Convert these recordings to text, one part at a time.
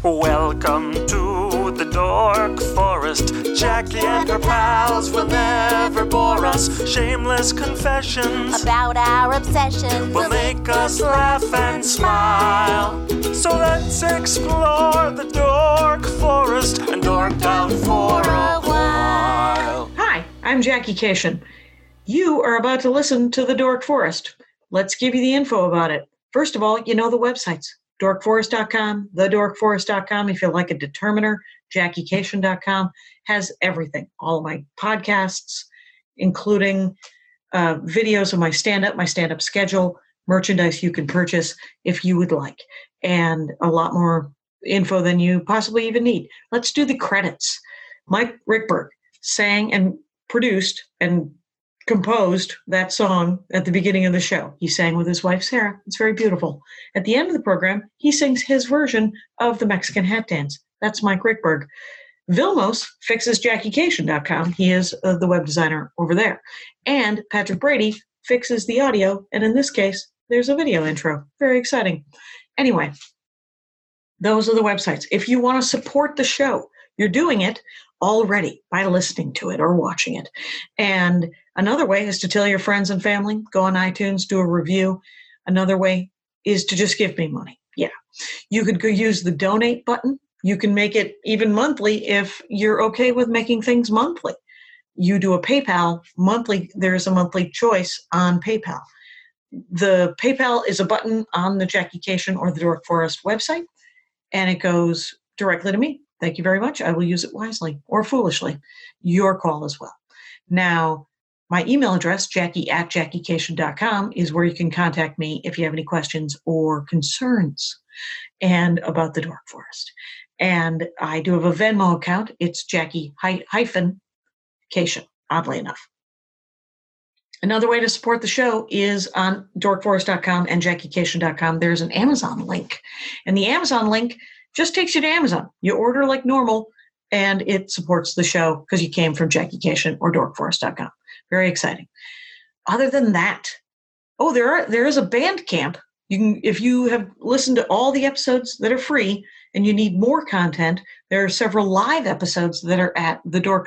Welcome to the Dork Forest. Jackie and her pals will never bore us. Shameless confessions about our obsession will make us laugh and smile. So let's explore the Dork Forest and dork out for a while. Hi, I'm Jackie Cation. You are about to listen to the Dork Forest. Let's give you the info about it. First of all, you know the websites. dorkforest.com, thedorkforest.com. If you like a determiner, jackiecation.com has everything. All of my podcasts, including videos of my stand-up schedule, merchandise you can purchase if you would like, and a lot more info than you possibly even need. Let's do the credits. Mike Rickberg sang and produced and composed that song at the beginning of the show. He sang with his wife, Sarah. It's very beautiful. At the end of the program, he sings his version of the Mexican hat dance. That's Mike Rickberg. Vilmos fixes JackieCation.com. He is the web designer over there. And Patrick Brady fixes the audio. And in this case, there's a video intro. Very exciting. Anyway, those are the websites. If you want to support the show, you're doing it already by listening to it or watching it. And another way is to tell your friends and family, go on iTunes, do a review. Another way is to just give me money. Yeah. You could go use the donate button. You can make it even monthly if you're okay with making things monthly. You do a PayPal monthly. There's a monthly choice on PayPal. The PayPal is a button on the Jackie Cation or the Dork Forest website, and it goes directly to me. Thank you very much. I will use it wisely or foolishly. Your call as well. Now, my email address, jackie@jackiecation.com, is where you can contact me if you have any questions or concerns and about the Dork Forest. And I do have a Venmo account. It's Jackie-Cation, oddly enough. Another way to support the show is on dorkforest.com and jackiecation.com. There's an Amazon link. And the Amazon link just takes you to Amazon. You order like normal, and it supports the show because you came from Jackie Cation or dorkforest.com. Very exciting. Other than that, there is a Bandcamp. You can, if you have listened to all the episodes that are free and you need more content, there are several live episodes that are at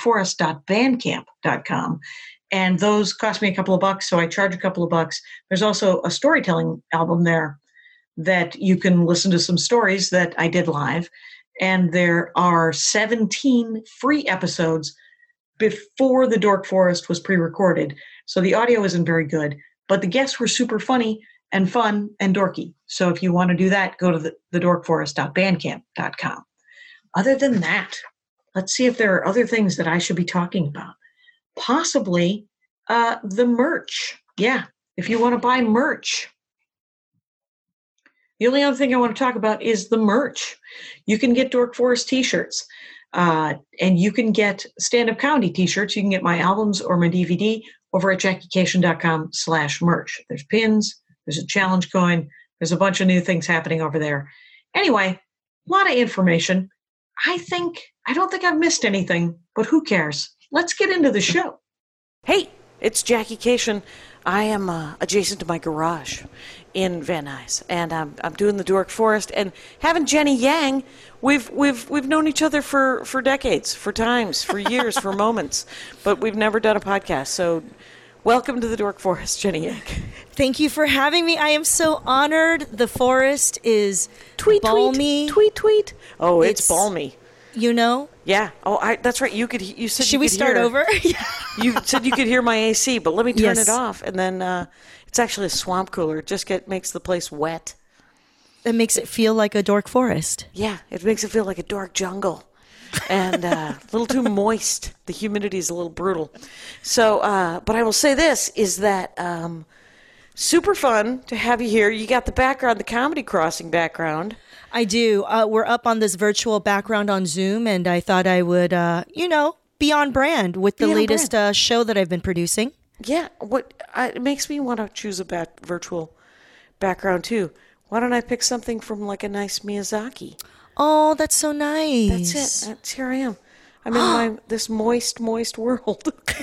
thedorkforest.bandcamp.com. And those cost me a couple of bucks, so I charge a couple of bucks. There's also a storytelling album there that you can listen to some stories that I did live. And there are 17 free episodes before the Dork Forest was pre-recorded. So the audio isn't very good, but the guests were super funny and fun and dorky. So if you want to do that, go to thedorkforest.bandcamp.com. Other than that, let's see if there are other things that I should be talking about. Possibly the merch. Yeah, if you want to buy merch. The only other thing I want to talk about is the merch. You can get Dork Forest t-shirts, and you can get stand-up comedy t-shirts. You can get my albums or my DVD over at jackiecation.com/merch. There's pins, there's a challenge coin, there's a bunch of new things happening over there. Anyway, a lot of information. I don't think I've missed anything, but who cares? Let's get into the show. Hey, it's Jackie Cation. I am adjacent to my garage in Van Nuys, and I'm doing the Dork Forest and having Jenny Yang. We've known each other for decades, for times, for years, for moments, but we've never done a podcast. So, welcome to the Dork Forest, Jenny Yang. Thank you for having me. I am so honored. The forest is balmy. Tweet. Oh, it's balmy. You know? Yeah. Oh, that's right. You said Should you we could start hear, over? You said you could hear my AC, but let me turn Yes. it off, and then it's actually a swamp cooler. It just makes the place wet. It makes it feel like a dork forest. Yeah, it makes it feel like a dark jungle, and a little too moist. The humidity is a little brutal. So, but I will say this is that super fun to have you here. You got the background, the Comedy Crossing background. I do. We're up on this virtual background on Zoom, and I thought I would, be on brand with the latest show that I've been producing. Yeah, it makes me want to choose a virtual background too. Why don't I pick something from like a nice Miyazaki? Oh, that's so nice. That's it. Here I am. I'm in this moist world.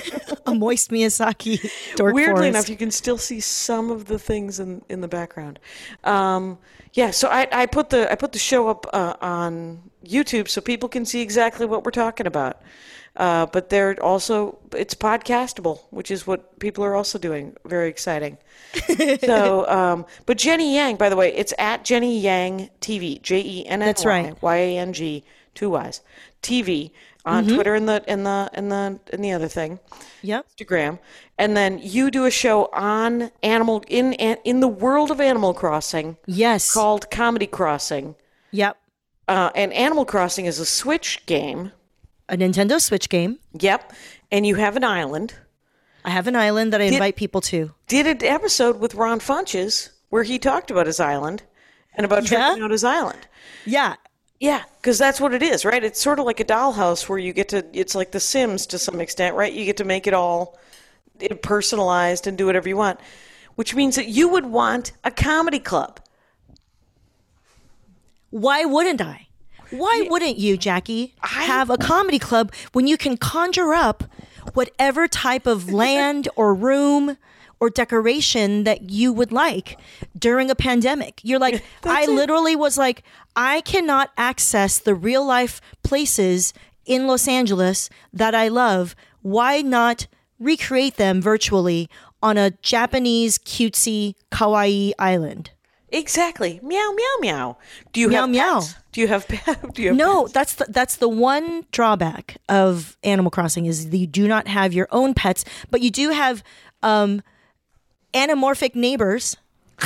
a moist Miyazaki dork Weirdly forest. enough, you can still see some of the things in the background. Yeah, so I put the show up on YouTube so people can see exactly what we're talking about. But it's podcastable, which is what people are also doing. Very exciting. So, but Jenny Yang, by the way, it's at Jenny Yang TV, JENNY. That's right. YANG, 2 Y's, TV on Twitter and the other thing. Yep. Instagram, and then you do a show on in the world of Animal Crossing. Yes. Called Comedy Crossing. Yep. And Animal Crossing is a Switch game. A Nintendo Switch game. Yep. And you have an island. I have an island that I invite people to. Did an episode with Ron Funches where he talked about his island and about tripping out his island. Yeah. Yeah, because that's what it is, right? It's sort of like a dollhouse where it's like The Sims to some extent, right? You get to make it all personalized and do whatever you want, which means that you would want a comedy club. Why wouldn't I? Why wouldn't you, Jackie, have a comedy club when you can conjure up whatever type of land or room or decoration that you would like during a pandemic? You're like, literally was like, I cannot access the real life places in Los Angeles that I love. Why not recreate them virtually on a Japanese cutesy kawaii island? Exactly. Meow, meow, meow. Do you have pets? Do you have No, pets? that's the one drawback of Animal Crossing is that you do not have your own pets, but you do have anamorphic neighbors.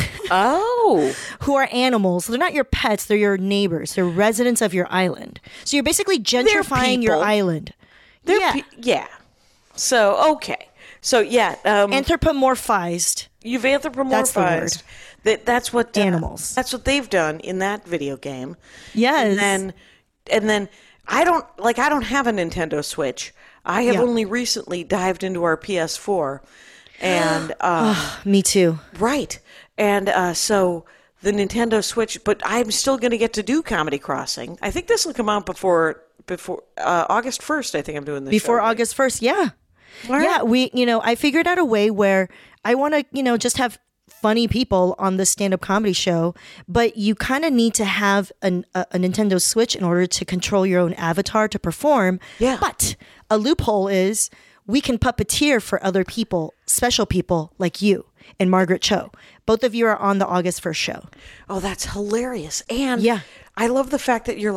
Oh. Who are animals. They're not your pets, they're your neighbors. They're residents of your island. So you're basically gentrifying your island. Yeah. So, okay. So, yeah. Anthropomorphized. You've anthropomorphized. That's the word. That's what animals. That's what they've done in that video game. Yes. And then I don't have a Nintendo Switch. I have only recently dived into our PS4, and me too. Right. And so the Nintendo Switch, but I'm still going to get to do Comedy Crossing. I think this will come out before August 1st. I think I'm doing this before show, August 1st. Yeah. Right. Yeah. I figured out a way where I want to, just have funny people on the stand-up comedy show, but you kind of need to have a Nintendo Switch in order to control your own avatar to perform. Yeah. But a loophole is we can puppeteer for other people, special people like you and Margaret Cho. Both of you are on the August 1st show. Oh, that's hilarious. And yeah. I love the fact that you're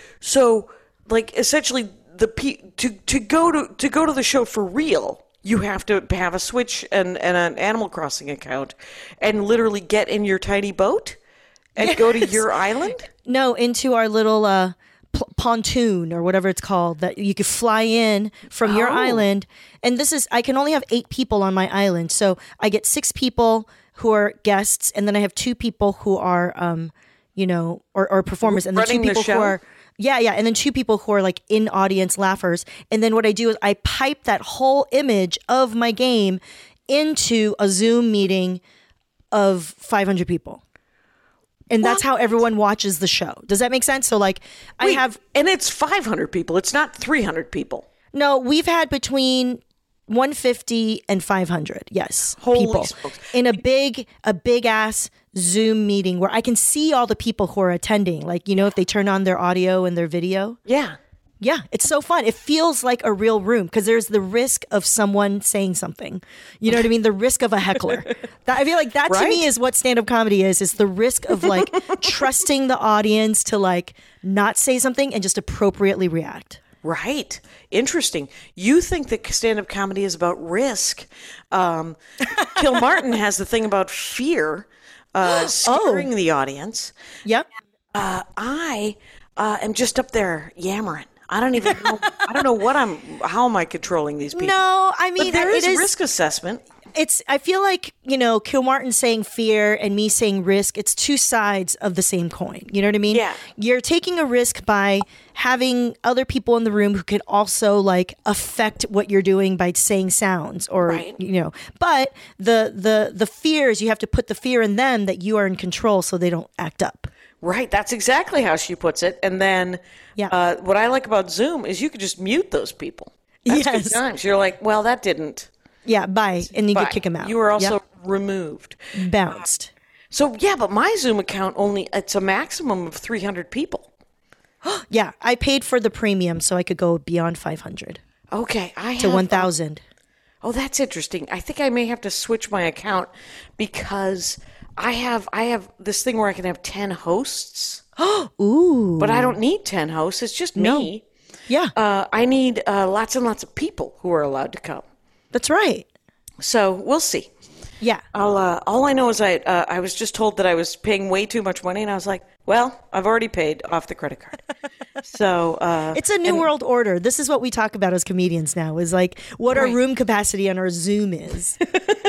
essentially to go to the show for real, you have to have a Switch and an Animal Crossing account and literally get in your tiny boat and go to your island? No, into our little pontoon or whatever it's called that you could fly in from your island. And I can only have 8 people on my island. So I get 6 people who are guests, and then I have 2 people who are, or performers. And then 2 people who are... Yeah, and then 2 people who are like in audience laughers. And then what I do is I pipe that whole image of my game into a Zoom meeting of 500 people. And that's how everyone watches the show. Does that make sense? So and it's 500 people. It's not 300 people. No, we've had between 150 and 500. Yes. Holy people smokes. In a big ass Zoom meeting where I can see all the people who are attending. Like, if they turn on their audio and their video. Yeah. Yeah, it's so fun. It feels like a real room because there's the risk of someone saying something. You know what I mean? The risk of a heckler. I feel like that to me is what stand-up comedy is the risk of trusting the audience to not say something and just appropriately react. Right. Interesting. You think that stand-up comedy is about risk. Kilmartin has the thing about fear, scaring the audience. Yep. I am just up there yammering. I don't even know. I don't know how am I controlling these people? No, I mean, but there is risk assessment. I feel like, Kilmartin saying fear and me saying risk, it's 2 sides of the same coin. You know what I mean? Yeah. You're taking a risk by having other people in the room who could also affect what you're doing by saying sounds or, but the fears, you have to put the fear in them that you are in control so they don't act up. Right. That's exactly how she puts it. And then what I like about Zoom is you could just mute those people. That's good times. You're like, well, that didn't Yeah, bye. And you Bye. could kick him out. You were also Yep. removed. Bounced. So yeah, but my Zoom account it's a maximum of 300 people. Yeah, I paid for the premium so I could go beyond 500 Okay, I have to 1,000. Oh, that's interesting. I think I may have to switch my account because I have this thing where I can have 10 hosts. Ooh. But I don't need 10 hosts. It's just me. Yeah, I need lots and lots of people who are allowed to come. that's right. So we'll see. Yeah. All I know is I was just told that I was paying way too much money, and I was like, well, I've already paid off the credit card. So It's a new world order. This is what we talk about as comedians now, is like what our Right. room capacity on our Zoom is.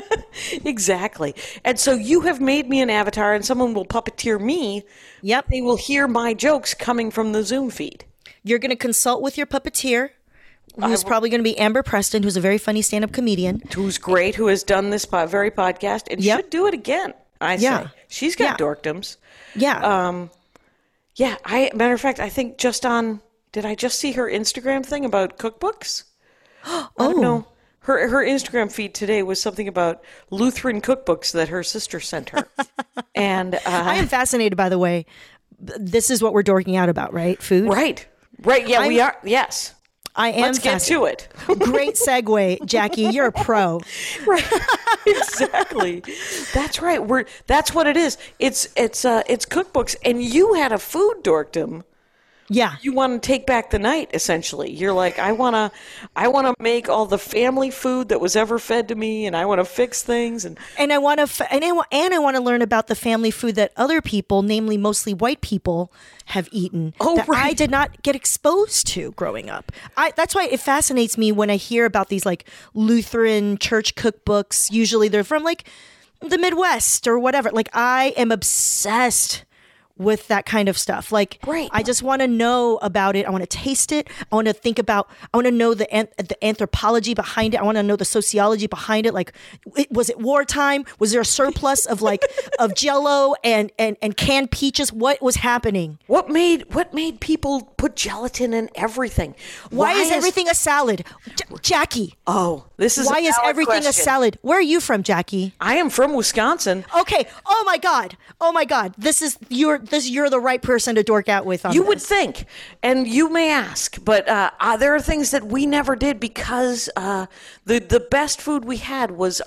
exactly. And so you have made me an avatar, and someone will puppeteer me. Yep. They will hear my jokes coming from the Zoom feed. You're going to consult with your puppeteer, who's probably going to be Amber Preston, who's a very funny stand-up comedian. Who's great, who has done this very podcast, and Yep. should do it again, I say. Yeah. She's got Yeah. dorkdoms. Yeah. Yeah, matter of fact, I think did I just see her Instagram thing about cookbooks? I don't know. Her Instagram feed today was something about Lutheran cookbooks that her sister sent her. And I am fascinated, by the way. This is what we're dorking out about, right? Food? right, yeah, we are. Yes, I am let's get fascinated. to it. Great segue, Jackie. You're a pro. Right, exactly. That's right. That's what it is. It's cookbooks, and you had a food dorkdom. Yeah. You want to take back the night, essentially. You're like, I want to make all the family food that was ever fed to me, and I want to fix things. And I want to, and I want to learn about the family food that other people, namely mostly white people, have eaten that I did not get exposed to growing up. That's why it fascinates me when I hear about these like Lutheran church cookbooks. Usually they're from like the Midwest or whatever. Like I am obsessed with that kind of stuff. Like, Right. I just want to know about it. I want to taste it. I want to know the anthropology behind it. I want to know the sociology behind it. Like, was it wartime? Was there a surplus of like, of Jell-O and canned peaches? What was happening? What made people put gelatin in everything? Why is everything a salad? Jackie, Oh, this is why a is valid everything a question. salad? Where are you from, Jackie? I am from Wisconsin. Okay. Oh my God. You're the right person to dork out with on You this. would think, and you may ask, but there are things that we never did because the best food we had was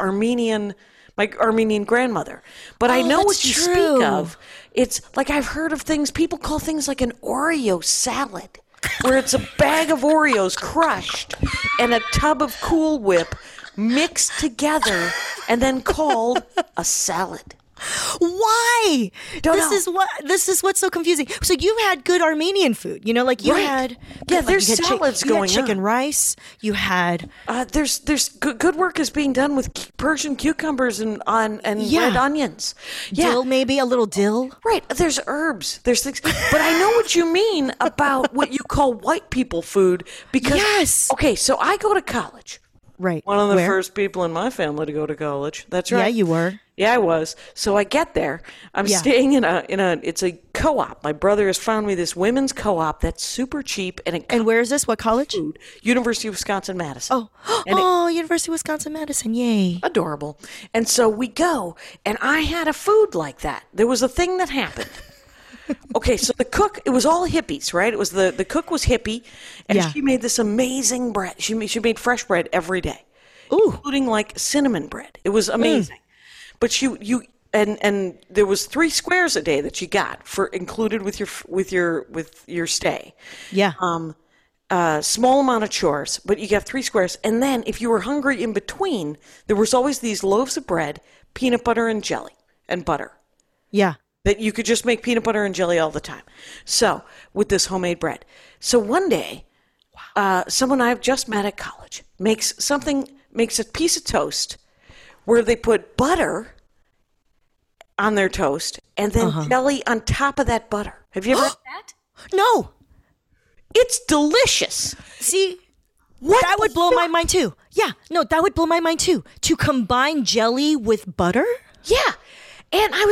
my Armenian grandmother. But I Oh, know that's what you true. speak of. It's like I've heard of things, people call things like an Oreo salad, where it's a bag of Oreos crushed and a tub of Cool Whip mixed together and then called a salad. Why? Don't This know. is what's so confusing. So you had good Armenian food, like you Right. had There's you had salads you had going chicken on. rice. You had There's good work is being done with Persian cucumbers and Yeah. red onions. Yeah, dill, maybe a little dill. right. There's herbs. There's things, but I know what you mean about what you call white people food because Yes. Okay, so I go to college. Right. One of the Where? first people in my family to go to college. That's right. Yeah, you were. Yeah, I was. So I get there. I'm Yeah. staying in a it's a co-op. My brother has found me this women's co-op that's super cheap and it And where is this? What college? food. University of Wisconsin-Madison. Oh, University of Wisconsin-Madison. Yay. Adorable. And so we go, and I had a food like that. There was a thing that happened. Okay, so the cook, it was all hippies, right? It was the cook was hippie, and Yeah. she made this amazing bread. She made fresh bread every day, Ooh. including like cinnamon bread. It was amazing. But and there was 3 squares a day that you got for included with your stay. Yeah. Small amount of chores, but you got 3 squares. And then if you were hungry in between, there was always these loaves of bread, peanut butter and jelly and butter. Yeah. That you could just make peanut butter and jelly all the time. So with this homemade bread. So one day, someone I've just met at college makes a piece of toast where they put butter on their toast and then jelly on top of that butter. Have you ever had that? No. It's delicious. See, What that the would blow my fuck? mind too. Yeah. No, that would blow my mind too. To combine jelly with butter? Yeah. And I was like,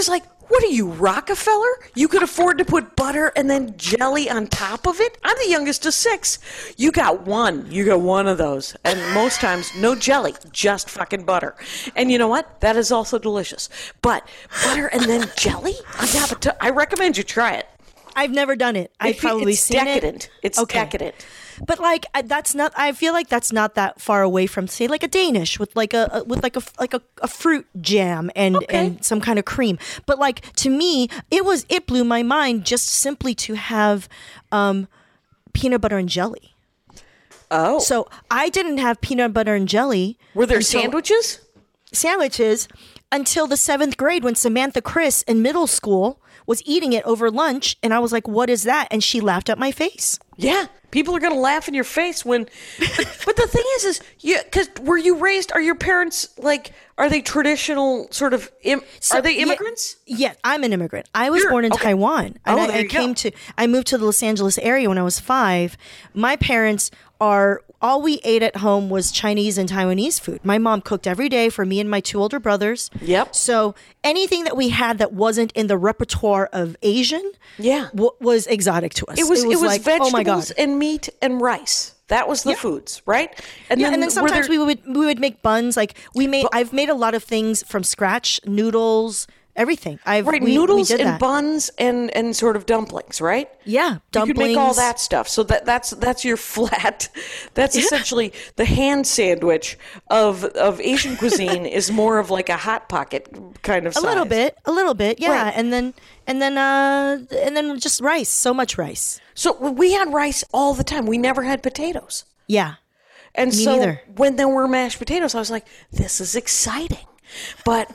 What are you, Rockefeller? You could afford to put butter and then jelly on top of it? I'm the youngest of 6. You got one. You got one of those. And most times, no jelly, just fucking butter. And you know what? That is also delicious. But butter and then jelly on top of I recommend you try it. I've never done it. I've probably seen decadent. it. It's decadent. But like that's not. I feel like that's not that far away from, say, like a Danish with like a fruit jam and some kind of cream. But like to me, it blew my mind just simply to have peanut butter and jelly. Oh, so I didn't have peanut butter and jelly. Were there sandwiches? Sandwiches until the 7th grade when Samantha Chris in middle school was eating it over lunch, and I was like, "What is that?" And she laughed at my face. Yeah. People are going to laugh in your face when, but the thing is because were you raised, are your parents like, are they traditional sort of, are they immigrants? Yeah, I'm an immigrant. I was born in Taiwan. And I moved to the Los Angeles area when I was 5. My parents all we ate at home was Chinese and Taiwanese food. My mom cooked every day for me and my 2 older brothers. Yep. So anything that we had that wasn't in the repertoire of Asian was exotic to us. It was like, vegetables oh my God. and meat and rice. That was the foods, right? And then sometimes we would make buns. Like I've made a lot of things from scratch, noodles, everything. Noodles we did and that. buns and sort of dumplings, right? Yeah, dumplings. You could make all that stuff. So that's your flat. That's essentially the hand sandwich of Asian cuisine is more of like a hot pocket kind of size. A little bit, yeah. Right. And then just rice. So much rice. So we had rice all the time. We never had potatoes. Yeah. And Me so neither. when there were mashed potatoes, I was like, this is exciting. But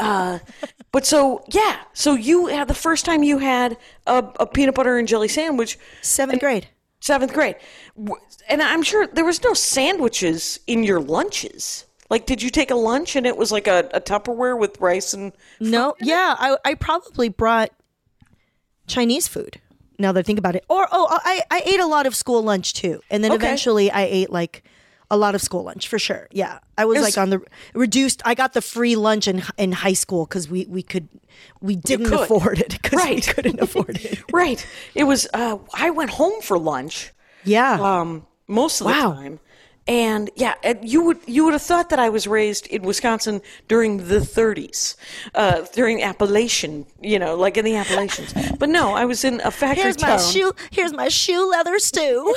so you had the first time you had a peanut butter and jelly sandwich. 7th grade. 7th grade. And I'm sure there was no sandwiches in your lunches. Like, did you take a lunch and it was like a Tupperware with rice and... No, yeah, I probably brought Chinese food, now that I think about it. I ate a lot of school lunch too. And then eventually I ate like a lot of school lunch for sure. Yeah. I was like on the reduced, I got the free lunch in high school because we didn't afford it because we couldn't afford it. Right. It was, I went home for lunch. Yeah. Most of the time. And you would have thought that I was raised in Wisconsin during the 30s, during Appalachian, like in the Appalachians. But no, I was in a factory town. Here's my shoe leather stew.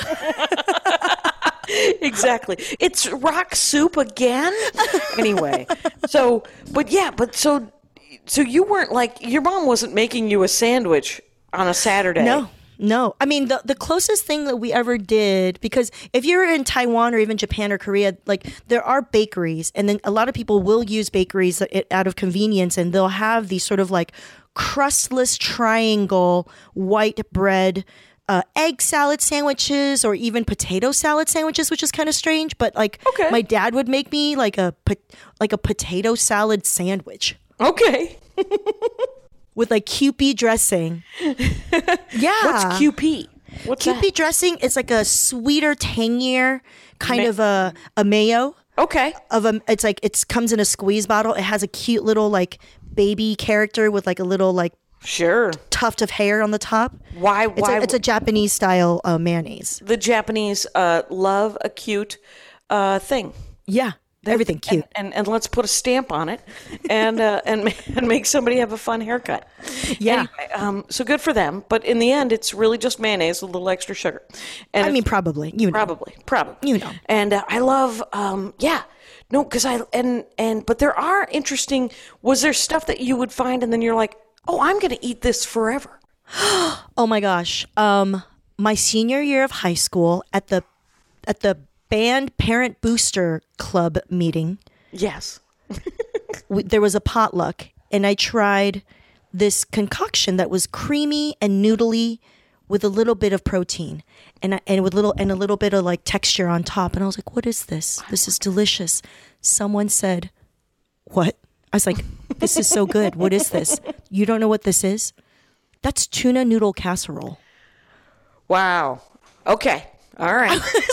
Exactly. It's rock soup again. Anyway, so you weren't like, your mom wasn't making you a sandwich on a Saturday. No. I mean, the closest thing that we ever did, because if you're in Taiwan or even Japan or Korea, like there are bakeries, and then a lot of people will use bakeries out of convenience, and they'll have these sort of like crustless triangle white bread egg salad sandwiches or even potato salad sandwiches, which is kind of strange. But like my dad would make me like a potato salad sandwich. Okay. With like Kewpie dressing. Yeah. What's Kewpie? Kewpie dressing is like a sweeter, tangier kind of a mayo. Okay. It's like it comes in a squeeze bottle. It has a cute little like baby character with like a little like tuft of hair on the top. Why? It's a Japanese style mayonnaise. The Japanese love a cute thing. Yeah. Everything cute, and let's put a stamp on it, and make somebody have a fun haircut. Yeah. Anyway, so good for them. But in the end, it's really just mayonnaise with a little extra sugar. And I mean, probably. Probably. And I love. No, because but there are interesting. Was there stuff that you would find, and then you're like, oh, I'm going to eat this forever? Oh my gosh. My senior year of high school at the band parent booster club meeting. Yes. There was a potluck, and I tried this concoction that was creamy and noodly with a little bit of protein and a little bit of like texture on top. And I was like, what is this? This is delicious. Someone said, what? I was like, this is so good. What is this? You don't know what this is? That's tuna noodle casserole. Wow. Okay. All right.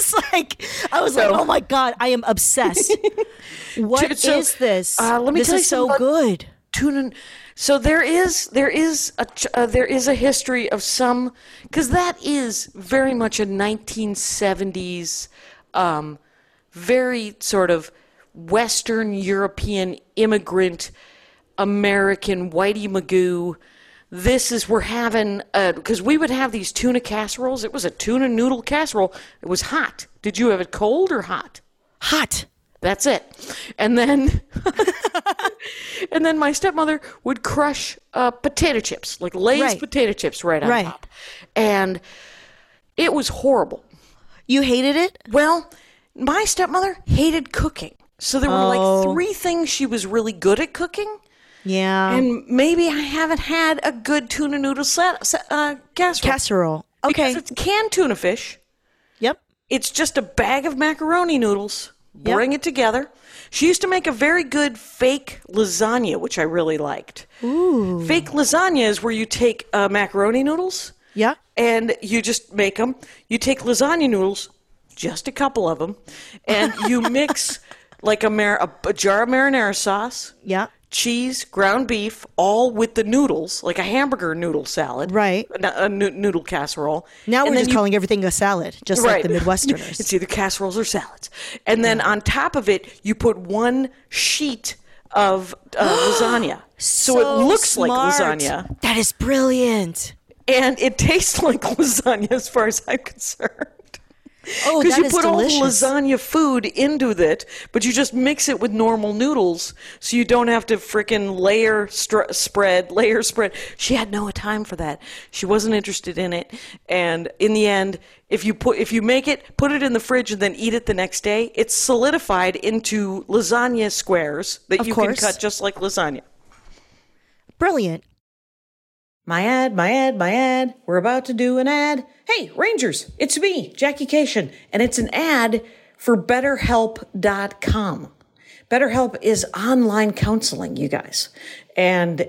I was like, oh my God, I am obsessed. What is this? Let me this tell is you so good. Tuna. So there is a history of some, because that is very much a 1970s, very sort of Western European immigrant American Whitey Magoo. We're having, because we would have these tuna casseroles. It was a tuna noodle casserole. It was hot. Did you have it cold or hot? Hot. That's it. And then and then my stepmother would crush potato chips, like Lay's potato chips right on top. And it was horrible. You hated it? Well, my stepmother hated cooking. So there were like 3 things she was really good at cooking. Yeah. And maybe I haven't had a good tuna noodle casserole. Okay. Because it's canned tuna fish. Yep. It's just a bag of macaroni noodles. Bring it together. She used to make a very good fake lasagna, which I really liked. Ooh. Fake lasagna is where you take macaroni noodles. Yeah. And you just make them. You take lasagna noodles, just a couple of them, and you mix like a jar of marinara sauce. Yeah. Cheese, ground beef, all with the noodles, like a hamburger noodle salad. Right. A noodle casserole. Now And we're then just calling everything a salad, just like the Midwesterners. It's either casseroles or salads. And then on top of it, you put 1 sheet of lasagna. So it looks smart. like lasagna. That is brilliant. And it tastes like lasagna as far as I'm concerned. Oh, because that you is put delicious. all the lasagna food into it, but you just mix it with normal noodles, so you don't have to frickin' layer spread. She had no time for that. She wasn't interested in it, and in the end, if you make it, put it in the fridge, and then eat it the next day, it's solidified into lasagna squares that you can cut just like lasagna. Brilliant. My ad. We're about to do an ad. Hey, Rangers, it's me, Jackie Cation, and it's an ad for BetterHelp.com. BetterHelp is online counseling, you guys. And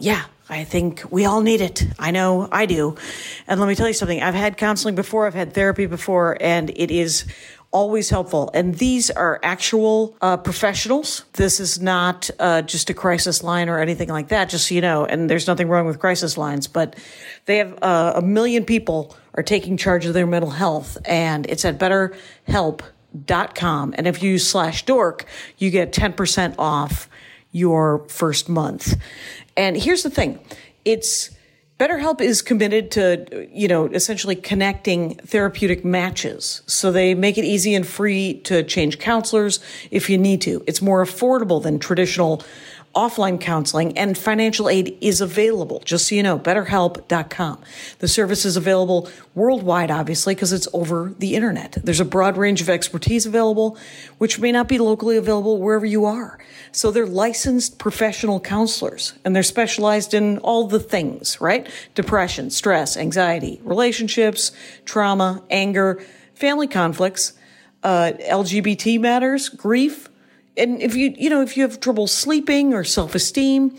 I think we all need it. I know I do. And let me tell you something. I've had counseling before. I've had therapy before, and it is always helpful. And these are actual professionals. This is not just a crisis line or anything like that, just so you know. And there's nothing wrong with crisis lines, but they have 1 million people are taking charge of their mental health. And it's at BetterHelp.com. And if you use /dork, you get 10% off your first month. And here's the thing. BetterHelp is committed to, essentially connecting therapeutic matches. So they make it easy and free to change counselors if you need to. It's more affordable than traditional offline counseling, and financial aid is available. Just so you know, BetterHelp.com. The service is available worldwide, obviously, because it's over the internet. There's a broad range of expertise available, which may not be locally available wherever you are. So they're licensed professional counselors, and they're specialized in all the things, right? Depression, stress, anxiety, relationships, trauma, anger, family conflicts, LGBT matters, grief. And if you have trouble sleeping or self-esteem,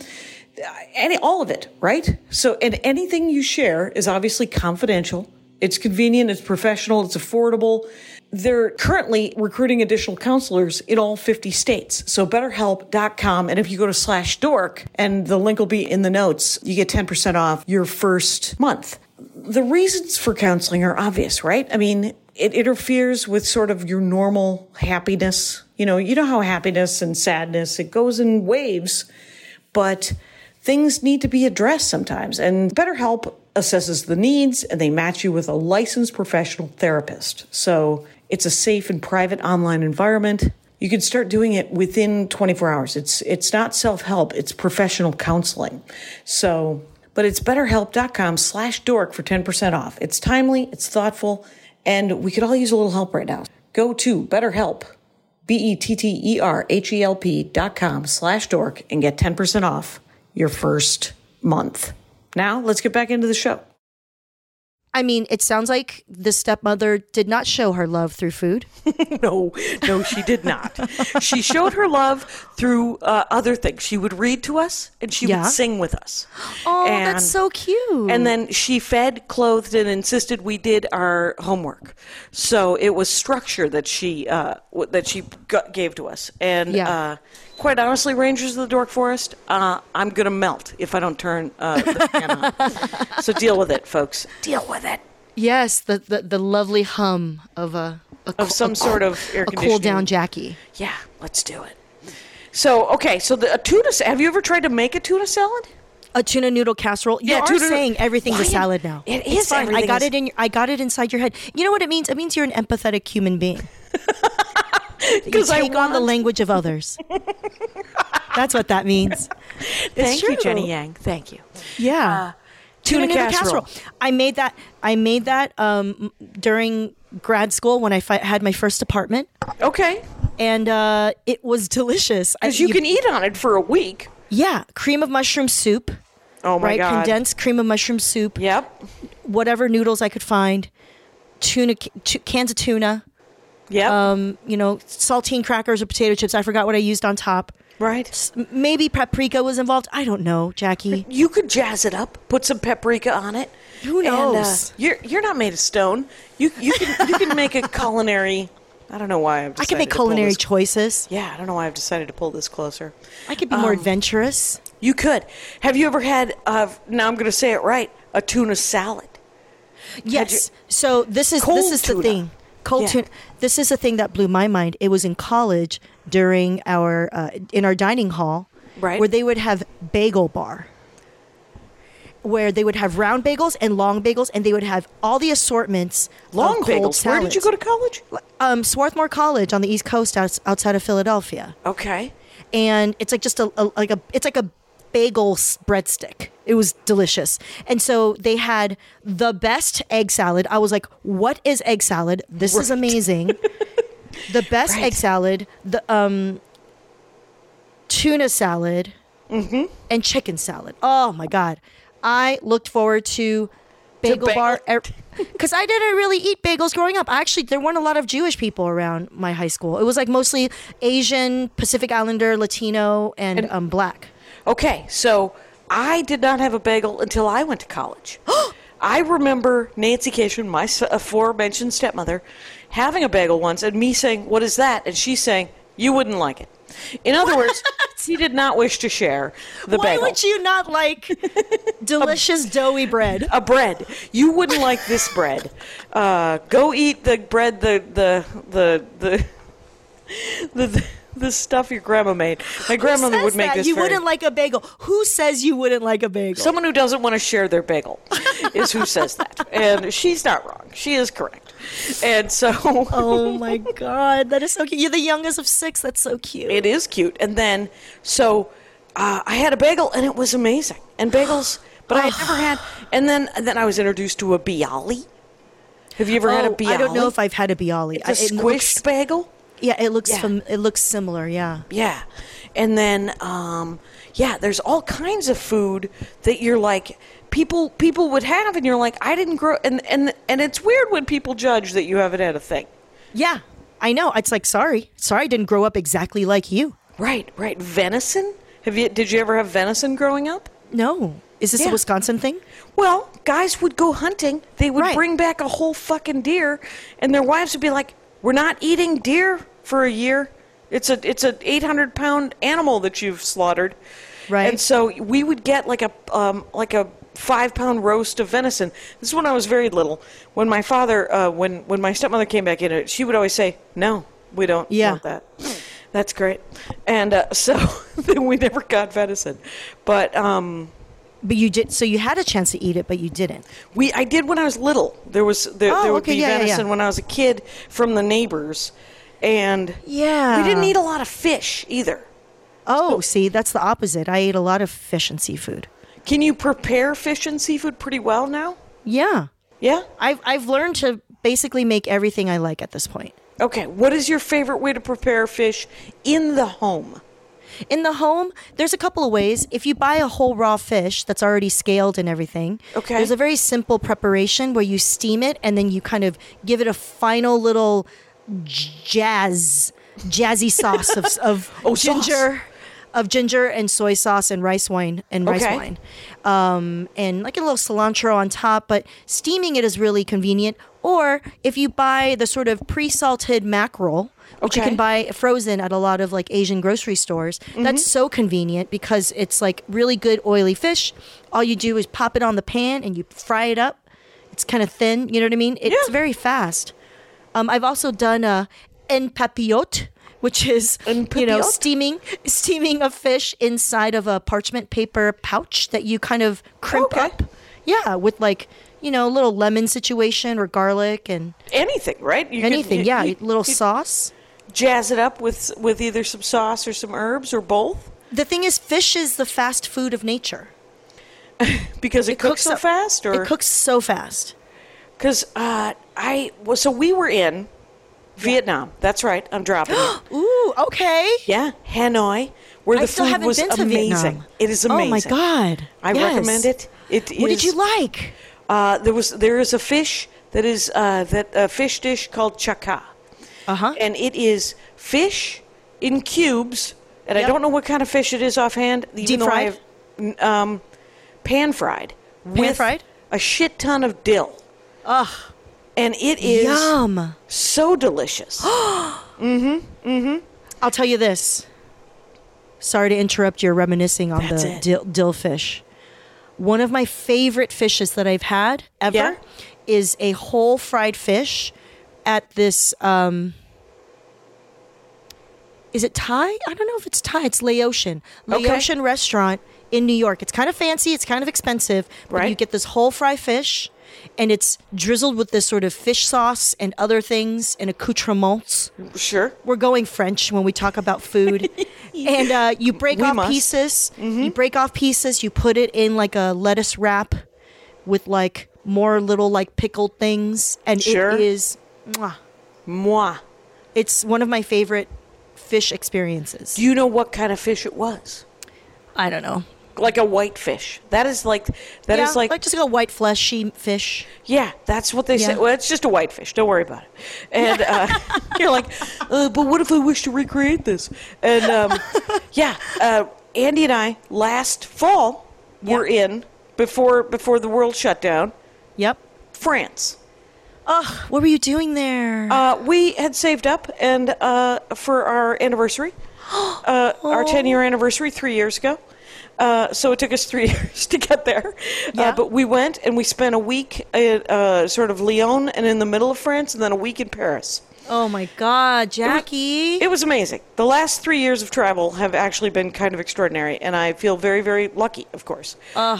all of it, right? So, and anything you share is obviously confidential. It's convenient, it's professional, it's affordable. They're currently recruiting additional counselors in all 50 states. So BetterHelp.com. And if you go to /dork, and the link will be in the notes, you get 10% off your first month. The reasons for counseling are obvious, right? I mean, it interferes with sort of your normal happiness. You know how happiness and sadness, it goes in waves, but things need to be addressed sometimes. And BetterHelp assesses the needs, and they match you with a licensed professional therapist. So it's a safe and private online environment. You can start doing it within 24 hours. It's not self-help, it's professional counseling. But it's BetterHelp.com /dork for 10% off. It's timely, it's thoughtful, and we could all use a little help right now. Go to BetterHelp, BetterHelp.com /dork, and get 10% off your first month. Now, let's get back into the show. I mean, it sounds like the stepmother did not show her love through food. No, she did not. She showed her love through other things. She would read to us, and she would sing with us. Oh, that's so cute. And then she fed, clothed, and insisted we did our homework. So it was structure that she gave to us. And quite honestly, Rangers of the Dork Forest, I'm going to melt if I don't turn the fan on. So deal with it, folks. Deal with it. Yes, the lovely hum of Some sort of air a conditioning. cool down Jackie. Yeah, let's do it. So, okay, so a tuna, have you ever tried to make a tuna salad? A tuna noodle casserole. You are tuna- saying everything's a Why? salad now. It It's is. fine. I Everything got is- I got it inside your head. You know what it means? It means you're an empathetic human being. You 'Cause I take on the want- language of others. That's what that means. Thank you, true. Jenny Yang. Thank you. Yeah. Tuna noodle casserole. I made that during grad school when I had my first apartment, Okay. and it was delicious. Because you can eat on it for a week. Yeah, cream of mushroom soup. Oh, my right, God. condensed cream of mushroom soup. Yep. Whatever noodles I could find, cans of tuna. Yep. Saltine crackers or potato chips. I forgot what I used on top. Right. Maybe paprika was involved. I don't know, Jackie. You could jazz it up, put some paprika on it. Who knows? And, you're not made of stone. You can make a culinary. I don't know why I've decided I can make to pull culinary this- choice. Yeah, I don't know why I've decided to pull this closer. I could be more adventurous. You could. Have you ever had? Now I'm going to say it right. A tuna salad. Yes. So this is Cold the tuna. thing. Cold Yeah. tuna. This is the thing that blew my mind. It was in college during our in our dining hall, Right. where they would have bagel bar, where they would have round bagels and long bagels, and they would have all the assortments. Long of cold bagels. Where did you salads. go to college? Swarthmore College on the East Coast, outside of Philadelphia. Okay. And it's like just it's like a bagel breadstick. It was delicious. And so they had the best egg salad. I was like, what is egg salad? This is amazing. The best Right. egg salad, the tuna salad, and chicken salad. Oh my God. I looked forward to bagel bar because I didn't really eat bagels growing up. Actually, there weren't a lot of Jewish people around my high school. It was like mostly Asian, Pacific Islander, Latino, and Black. Okay, so I did not have a bagel until I went to college. I remember Nancy Cation, my aforementioned stepmother, having a bagel once and me saying, "What is that?" And she saying, "You wouldn't like it." In other words, she did not wish to share the Why bagel. would you not like delicious doughy bread? A bread. You wouldn't like this bread. Go eat the bread, the stuff your grandma made. My grandmother Who would says make that? this You very... wouldn't like a bagel. Who says you wouldn't like a bagel? Someone who doesn't want to share their bagel is who says that. And she's not wrong. She is correct. And so... Oh my God, that is so cute. You're the youngest of 6. That's so cute. It is cute. And then, so I had a bagel, and it was amazing. And bagels, but I had never had... And then I was introduced to a bialy. Have you ever had a bialy? I don't know if I've had a bialy. It's a squished bagel. Yeah, it looks Yeah. it looks similar. Yeah. Yeah. And then, there's all kinds of food that you're like, people would have, and you're like, I didn't grow, and it's weird when people judge that you haven't had a thing. Yeah, I know. It's like, sorry, I didn't grow up exactly like you. Right. Venison? Did you ever have venison growing up? No. Is this Yeah. a Wisconsin thing? Well, guys would go hunting. They would Right. bring back a whole fucking deer, and their wives would be like, "We're not eating deer for a year. It's a 800-pound animal that you've slaughtered." Right. And so we would get like a 5-pound roast of venison. This is when I was very little. When my father, when my stepmother came back in, she would always say, "No, we don't want that." That's great. And so then we never got venison, but you did. So you had a chance to eat it, but you didn't. I did when I was little. There would okay, be yeah, venison yeah. when I was a kid from the neighbors, and Yeah. we didn't eat a lot of fish either. Oh, see, that's the opposite. I ate a lot of fish and seafood. Can you prepare fish and seafood pretty well now? Yeah. Yeah? I've learned to basically make everything I like at this point. Okay, what is your favorite way to prepare fish in the home? In the home, there's a couple of ways. If you buy a whole raw fish that's already scaled and everything, Okay. there's a very simple preparation where you steam it and then you kind of give it a final little jazzy sauce of ginger. Of ginger and soy sauce and rice wine and rice Okay. wine, and like a little cilantro on top. But steaming it is really convenient. Or if you buy the sort of pre-salted mackerel, which you Okay. can buy frozen at a lot of like Asian grocery stores, that's so convenient because it's like really good oily fish. All you do is pop it on the pan and you fry it up. It's kind of thin, you know what I mean? It's Yeah. very fast. I've also done en papillote, which is papillote? steaming a fish inside of a parchment paper pouch that you kind of crimp Okay. up. Yeah, with like a little lemon situation or garlic and Anything, right? You anything. could- Yeah, you- little you sauce. jazz it up with either some sauce or some herbs or both, The thing is, fish is the fast food of nature. because it cooks so up- fast, or It cooks so fast. because so we were in Vietnam. That's right. I'm dropping it. Ooh, okay. Yeah, Hanoi, where I the still food haven't was been to amazing. Vietnam. It is amazing. Oh my god! I Yes. recommend it. What did you like? There is a fish that is a fish dish called chaka, and it is fish in cubes. And I Yep. don't know what kind of fish it is offhand. Even Deep though fried? Pan fried with fried? a shit ton of dill. Ugh, And it is yum! so delicious. I'll tell you this. Sorry to interrupt your reminiscing on That's the it. dill fish. One of my favorite fishes that I've had ever Yeah? is a whole fried fish at this. Is it Thai? I don't know if it's Thai. It's Laotian. Okay. Laotian restaurant in New York. It's kind of fancy. It's kind of expensive. But Right. you get this whole fried fish, and it's drizzled with this sort of fish sauce and other things and accoutrements. Sure. We're going French when we talk about food. And you break We off must. pieces. You break off pieces. You put it in like a lettuce wrap with like more little like pickled things. And Sure. it is, mwah. Moi. It's one of my favorite fish experiences. Do you know what kind of fish it was? I don't know. Like a white fish. That is like that is like just like a white fleshy fish. yeah, that's what they say. Yeah. Well, it's just a white fish. Don't worry about it. And you're like, but what if I wish to recreate this? And Andy and I last fall were in before the world shut down. Yep. France. What were you doing there? We had saved up and for our anniversary, our 10-year anniversary 3 years ago. So it took us 3 years to get there. Yeah. But we went and we spent a week at sort of Lyon and in the middle of France, and then a week in Paris. oh my God, Jackie. It was amazing. The last 3 years of travel have actually been kind of extraordinary, and I feel very, very lucky, of course.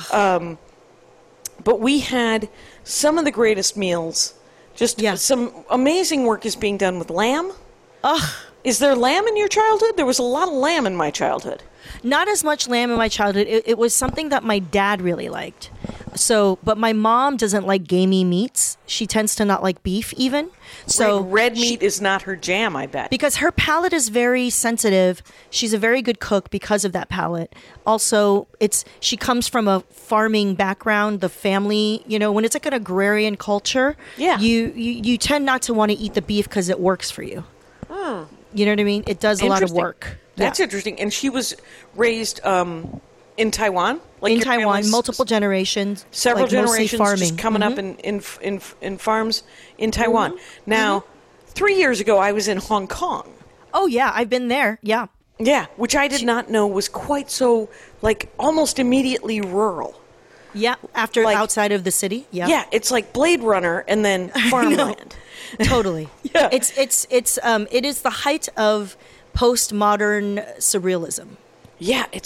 But we had some of the greatest meals. Just Yeah. some amazing work is being done with lamb. Is there lamb in your childhood? There was a lot of lamb in my childhood. Not as much lamb in my childhood. It was something that my dad really liked. So, but my mom doesn't like gamey meats. She tends to not like beef even. So Like, red meat is not her jam, I bet. because her palate is very sensitive. She's a very good cook because of that palate. Also, she comes from a farming background. The family, when it's like an agrarian culture, Yeah. you tend not to want to eat the beef because it works for you. You know what I mean? It does a lot of Interesting. work. That's Yeah. interesting. And she was raised in Taiwan? Like In your Taiwan, family's multiple generations, several like mostly generations farming. just coming up in farms in Taiwan. Now, 3 years ago, I was in Hong Kong. Oh yeah, I've been there. Yeah. Yeah, which I did not know was quite so, like, almost immediately rural. Yeah, after Like- outside of the city. Yeah. Yeah, it's like Blade Runner and then farmland. Totally. Yeah. It is the height of postmodern surrealism. Yeah, it's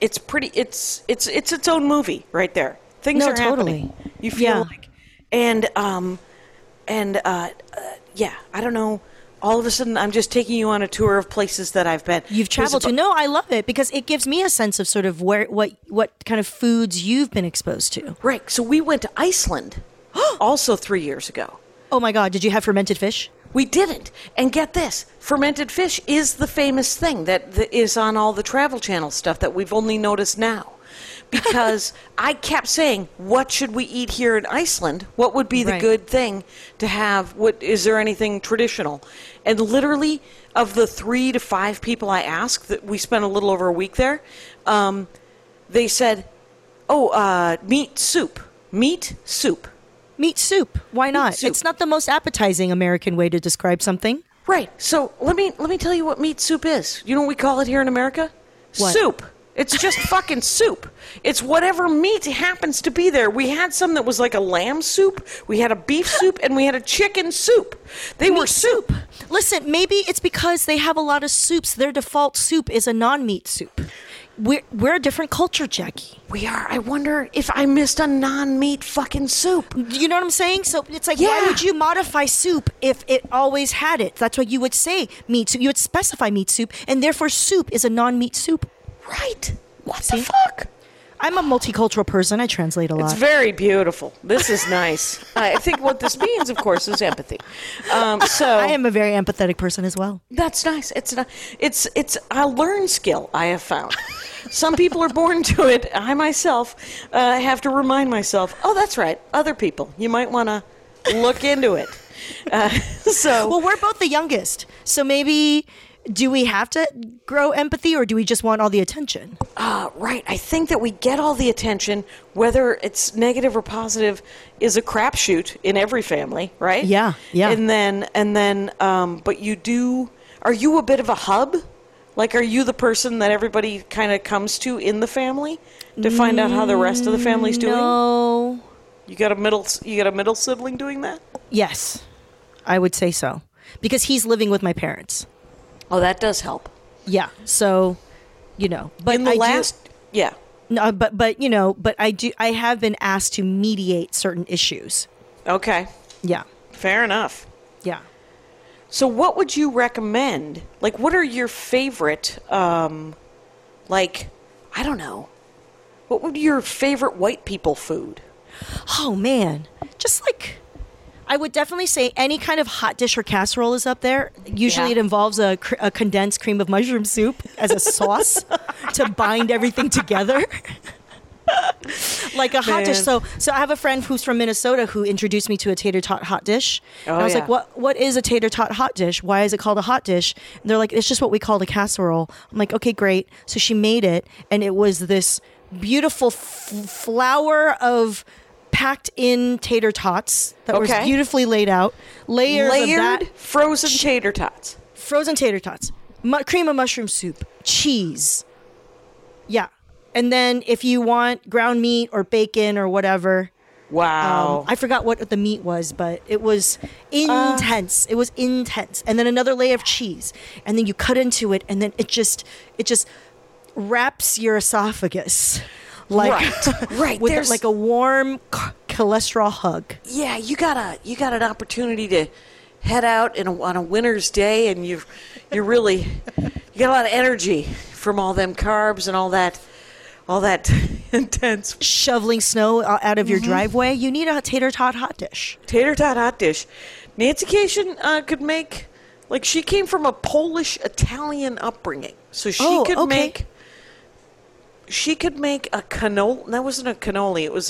its own movie right there. Things No, are happening. totally. You feel Yeah. like, yeah, I don't know. All of a sudden, I'm just taking you on a tour of places that I've been. You've traveled to. No, I love it because it gives me a sense of sort of what kind of foods you've been exposed to. Right. So we went to Iceland, also 3 years ago. Oh my God, did you have fermented fish? We didn't. And get this, fermented fish is the famous thing that is on all the Travel Channel stuff that we've only noticed now. Because I kept saying, what should we eat here in Iceland? What would be the Right. good thing to have? Is there anything traditional? And literally, of the 3 to 5 people I asked, that we spent a little over a week there, they said, meat soup. Meat soup. Meat soup. Why not? soup. It's not the most appetizing American way to describe something. Right. So let me tell you what meat soup is. You know what we call it here in America? What? Soup. It's just fucking soup. It's whatever meat happens to be there. We had some that was like a lamb soup, we had a beef soup, and we had a chicken soup. They were soup. Listen, maybe it's because they have a lot of soups. Their default soup is a non-meat soup. We're a different culture, Jackie. We are. I wonder if I missed a non-meat fucking soup. You know what I'm saying? So it's like, Yeah. why would you modify soup if it always had it? That's what you would say, meat soup. You would specify meat soup, and therefore soup is a non-meat soup. Right. What See? the fuck? I'm a multicultural person. I translate a lot. It's very beautiful. This is nice. I think what this means, of course, is empathy. So I am a very empathetic person as well. that's nice. It's a learned skill I have found. Some people are born to it. I myself have to remind myself. Oh, that's right. Other people, you might want to look into it. Well, we're both the youngest, so maybe. Do we have to grow empathy, or do we just want all the attention? Right. I think that we get all the attention, whether it's negative or positive, is a crapshoot in every family, right? Yeah, yeah. And then, but you do. Are you a bit of a hub? Like, are you the person that everybody kind of comes to in the family to find out how the rest of the family's doing? No. You got a middle sibling doing that? Yes, I would say so, because he's living with my parents. Oh, that does help. Yeah. So, but In the yeah. No, but I have been asked to mediate certain issues. Okay. Yeah. Fair enough. Yeah. So what would you recommend? Like, what are your favorite, I don't know. What would be your favorite white people food? Oh man, just like I would definitely say any kind of hot dish or casserole is up there. Usually Yeah. it involves a condensed cream of mushroom soup as a sauce to bind everything together. Like a hot dish. So I have a friend who's from Minnesota who introduced me to a tater tot hot dish. Oh, and I was yeah. like, what is a tater tot hot dish? Why is it called a hot dish? And they're like, it's just what we call a casserole. I'm like, okay, great. So she made it, and it was this beautiful flower of packed in tater tots that was Okay. beautifully laid out. Layers of that. frozen tater tots. Frozen tater tots. Cream of mushroom soup. Cheese. Yeah. And then if you want ground meat or bacon or whatever. Wow. I forgot what the meat was, but it was intense. It was intense. And then another layer of cheese. And then you cut into it, and then it just wraps your esophagus. Right. With There's- like a warm cholesterol hug. Yeah, you got an opportunity to head out on a winter's day, and you got a lot of energy from all them carbs and all that intense Shoveling snow out of your driveway. You need a tater tot hot dish. tater tot hot dish. Nancy Cation could make, like, she came from a Polish Italian upbringing, so she could okay. make. She could make a cannoli. That wasn't a cannoli. It was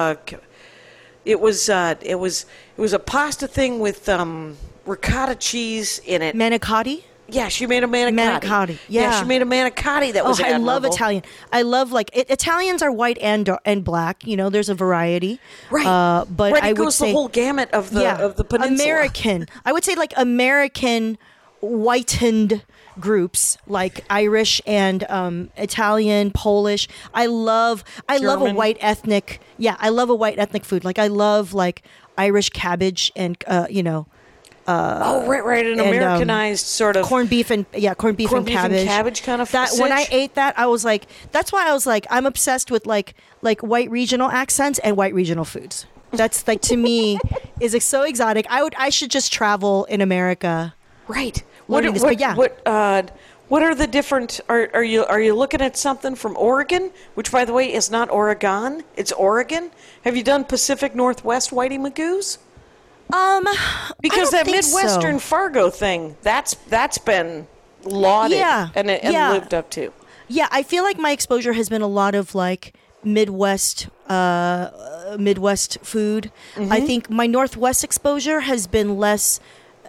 it was a pasta thing with ricotta cheese in it. Manicotti? Yeah, she made a manicotti. Manicotti, yeah. She made a manicotti that was I love admirable. Italian. I love Italians are white and black. There's a variety. Right. But right, I it would goes say the whole gamut of the peninsula. American. I would say like American whitened groups like Irish and Italian, Polish. I love a German. white ethnic. Yeah, I love a white ethnic food. Like I love like Irish cabbage and Oh, right, an and, Americanized sort of corned beef and cabbage. kind of That when I sitch. ate that, I was like, that's why I was like, I'm obsessed with like white regional accents and white regional foods. That's like to me is like so exotic. I should just travel in America. Right. learning this, but yeah. What are the different? Are you looking at something from Oregon, which by the way is not Oregon, it's Oregon? Have you done Pacific Northwest Whitey Magoos? Because I that don't think Midwestern so. Fargo thing, that's been lauded and lived up to. Yeah, I feel like my exposure has been a lot of like Midwest food. I think my Northwest exposure has been less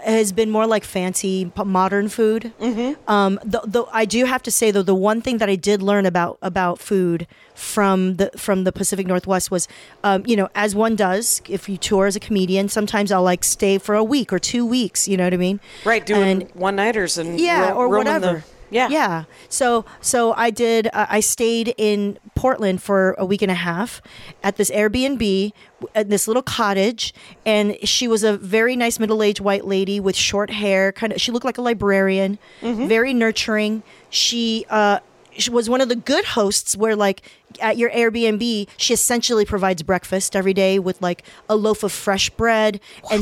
has been more like fancy modern food. Though I do have to say though, the one thing that I did learn about food from the Pacific Northwest was, as one does, if you tour as a comedian, sometimes I'll like stay for a week or 2 weeks. You know what I mean? Right, doing one-nighters and or roaming whatever. Yeah. So I did. I stayed in Portland for a week and a half at this Airbnb, at this little cottage, and she was a very nice middle-aged white lady with short hair. She looked like a librarian. Very nurturing. She was one of the good hosts where, like, at your Airbnb, she essentially provides breakfast every day with like a loaf of fresh bread and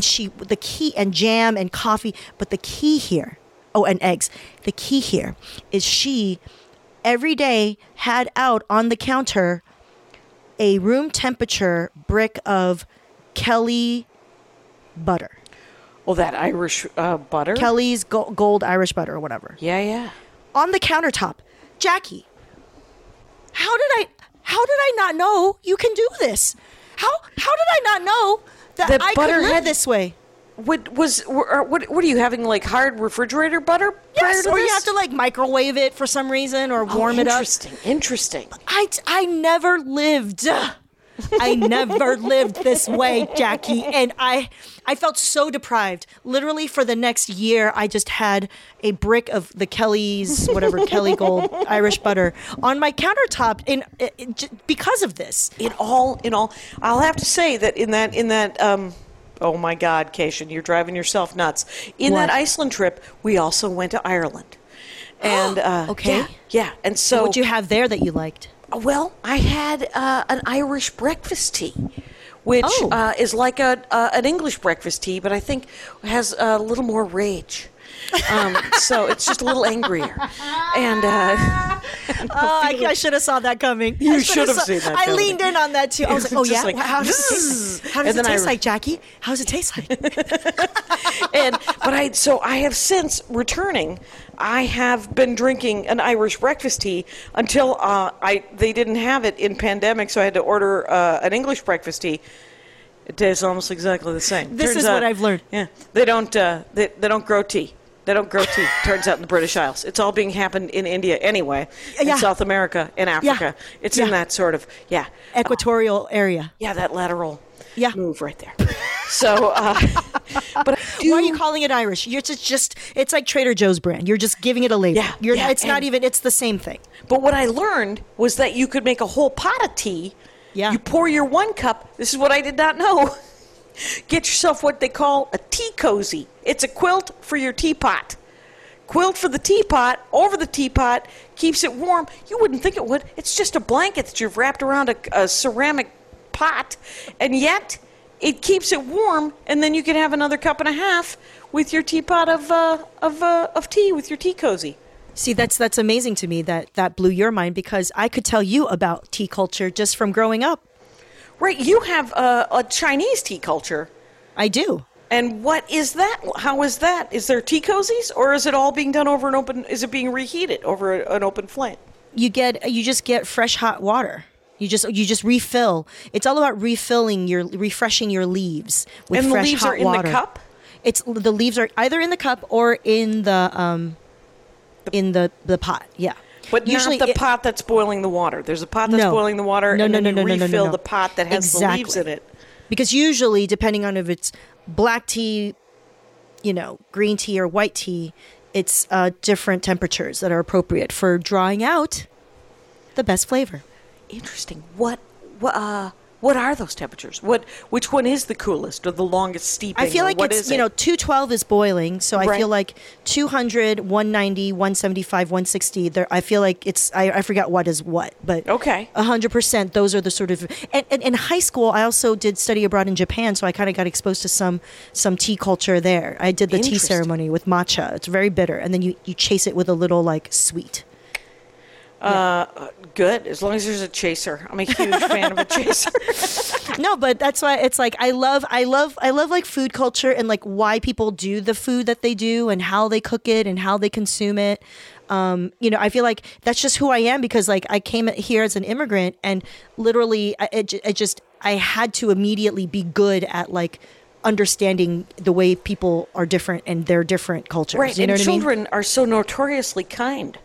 jam and coffee. But the key here. Oh, and eggs. The key here is she every day had out on the counter a room temperature brick of Kelly butter. Well, that Irish butter? Kelly's gold Irish butter or whatever. Yeah. On the countertop. Jackie, how did I not know you can do this? How did I not know that I could live this way? What are you having, like hard refrigerator butter? Yes, or you have to like microwave it for some reason or warm it up. Interesting. I never lived. I never lived this way, Jackie, and I felt so deprived. Literally for the next year, I just had a brick of the Kelly's Kelly Gold Irish butter on my countertop because of this. In all, I'll have to say that in that. Oh my God, Cation, you're driving yourself nuts. That Iceland trip, we also went to Ireland. And okay. Yeah. And so what'd you have there that you liked? Well, I had an Irish breakfast tea, which is like an English breakfast tea, but I think has a little more rage. So it's just a little angrier. And I should have saw that coming. You should have seen that coming. I leaned in on that too. I was like, oh yeah? Like, how does it taste like? How does it taste like, Jackie? How does it taste like? But I have since returning. I have been drinking an Irish breakfast tea until they didn't have it in pandemic, so I had to order an English breakfast tea. It tastes almost exactly the same. This is what I've learned. Yeah, they don't grow tea. They don't grow tea, turns out, in the British Isles. It's all being happened in India anyway, in South America, in Africa. Yeah. It's in that sort of, equatorial area. Yeah, that lateral move right there. So, but why are you calling it Irish? You're it's like Trader Joe's brand. You're just giving it a label. Yeah, it's the same thing. But what I learned was that you could make a whole pot of tea. Yeah. You pour your 1 cup. This is what I did not know. Get yourself what they call a tea cozy. It's a quilt for your teapot. Quilt for the teapot, over the teapot, keeps it warm. You wouldn't think it would. It's just a blanket that you've wrapped around a ceramic pot, and yet it keeps it warm, and then you can have another cup and a half with your teapot of tea, with your tea cozy. See, that's amazing to me that blew your mind, because I could tell you about tea culture just from growing up. Right, you have a Chinese tea culture. I do. And what is that? How is that? Is there tea cozies, or is it all being done over an open? Is it being reheated over an open flame? You just get fresh hot water. You just refill. It's all about refreshing your leaves with fresh hot water. And the leaves are in the cup? The leaves are either in the cup or in the pot. Yeah. But usually not the pot that's boiling the water. There's a pot that's boiling the water, and then you refill the pot that has the leaves in it. Because usually, depending on if it's black tea, green tea or white tea, it's different temperatures that are appropriate for drawing out the best flavor. Interesting. What are those temperatures? Which one is the coolest or the longest steeping? I feel like it's 212 is boiling, so I feel like 200, 190, 175, 160. I feel like it's I forgot what is what, but okay, 100%. Those are the sort of and in high school I also did study abroad in Japan, so I kind of got exposed to some tea culture there. I did the tea ceremony with matcha. It's very bitter, and then you chase it with a little like sweet. Good, as long as there's a chaser. I'm a huge fan of a chaser. No, but that's why it's like I love like food culture and like why people do the food that they do and how they cook it and how they consume it. I feel like that's just who I am, because like I came here as an immigrant, and literally I had to immediately be good at like understanding the way people are different and their different cultures. Right, You know and what I mean? children are so notoriously kind.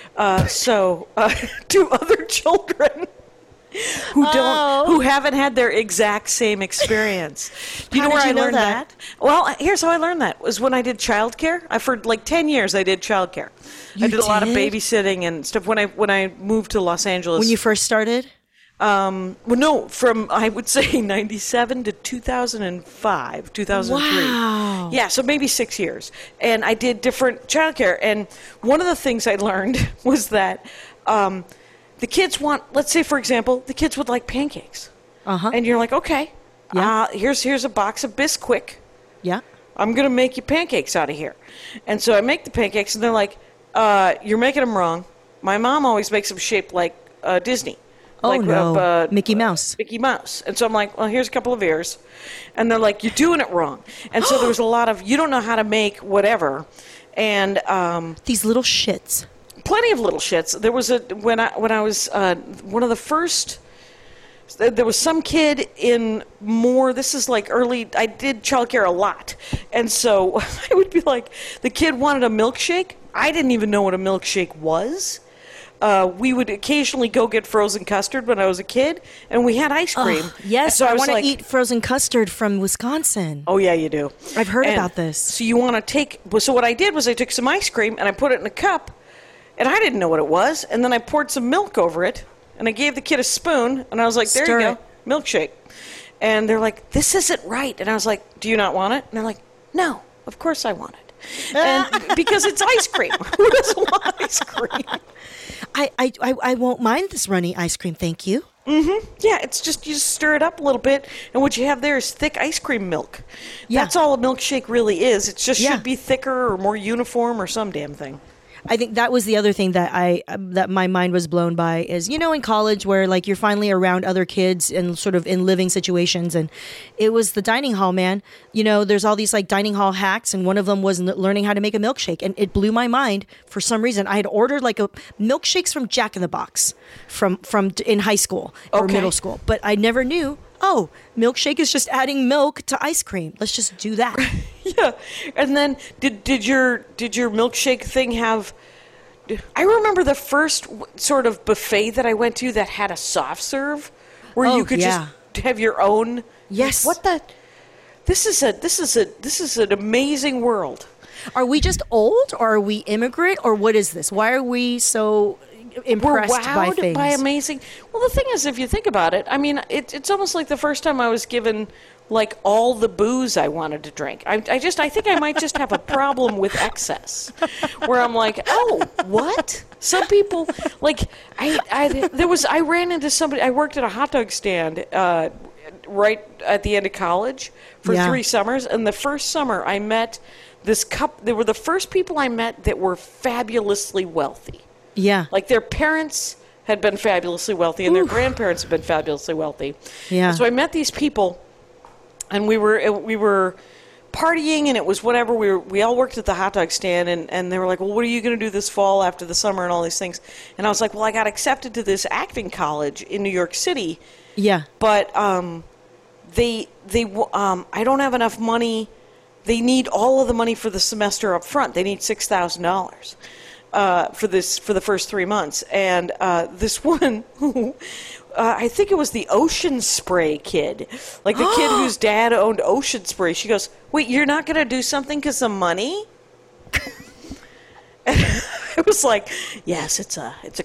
To other children who haven't had their exact same experience. Do you How know did where you I know learned that? that? Well, here's how I learned that. Was when I did childcare. For like 10 years I did childcare. I did a lot of did? babysitting and stuff when I moved to Los Angeles. When you first started? Well, no, from I would say 97 to 2005, 2003. Wow. Yeah, so maybe 6 years. And I did different childcare. And one of the things I learned was that the kids want, let's say, for example, the kids would like pancakes. Uh-huh. And you're like, okay, Yeah. here's a box of Bisquick. Yeah. I'm going to make you pancakes out of here. And so I make the pancakes, and they're like, you're making them wrong. My mom always makes them shaped like Disney. Oh, like, no. Mickey Mouse. Mickey Mouse. And so I'm like, well, here's a couple of ears. And they're like, you're doing it wrong. And so there was a lot of, you don't know how to make whatever. And These little shits. plenty of little shits. There was when I was one of the first, there was some kid in more, this is like early, I did childcare a lot. And so I would be like, the kid wanted a milkshake. I didn't even know what a milkshake was. We would occasionally go get frozen custard when I was a kid, and we had ice cream. Yes, And so I was want to like, eat frozen custard from Wisconsin. Oh yeah, you do. I've heard And about this. So you want to take? So what I did was I took some ice cream and I put it in a cup, and I didn't know what it was, and then I poured some milk over it, and I gave the kid a spoon, and I was like, "There Stir you go, it. milkshake." And they're like, "This isn't right," and I was like, "Do you not want it?" And they're like, "No, of course I want it." And because it's ice cream. Who doesn't want ice cream? I won't mind this runny ice cream, thank you. Yeah, it's just you just stir it up a little bit, and what you have there is thick ice cream milk. Yeah. That's all a milkshake really is. It just Yeah. should be thicker or more uniform or some damn thing. I think that was the other thing that that my mind was blown by is, you know, in college where like you're finally around other kids and sort of in living situations, and it was the dining hall, man. You know, there's all these like dining hall hacks, and one of them was learning how to make a milkshake, and it blew my mind for some reason. I had ordered like milkshakes from Jack in the Box from in high school or Okay. middle school, but I never knew. Oh, milkshake is just adding milk to ice cream. Let's just do that. Yeah, and then did your milkshake thing have? I remember the first sort of buffet that I went to that had a soft serve, where Oh, you could yeah. just have your own. Yes. What the? This is an amazing world. Are we just old, or are we immigrant, or what is this? Why are we so impressed We're by wowed things? by amazing. Well, the thing is, if you think about it, I mean, it's almost like the first time I was given like all the booze I wanted to drink. I think I might just have a problem with excess, where I'm like, oh, what? Some people like I ran into somebody. I worked at a hot dog stand right at the end of college for Yeah. 3 summers, and the first summer I met this couple. They were the first people I met that were fabulously wealthy. Yeah. Like their parents had been fabulously wealthy, and their grandparents had been fabulously wealthy. Yeah. So I met these people, and we were partying, and it was whatever. We all worked at the hot dog stand, and they were like, "Well, what are you going to do this fall after the summer and all these things?" And I was like, "Well, I got accepted to this acting college in New York City, Yeah. but I don't have enough money. They need all of the money for the semester up front. They need $6,000 for the first 3 months." And this woman who I think it was the Ocean Spray kid, like the kid whose dad owned Ocean Spray. She goes, "Wait, you're not going to do something because of money?" And I was like, "Yes, it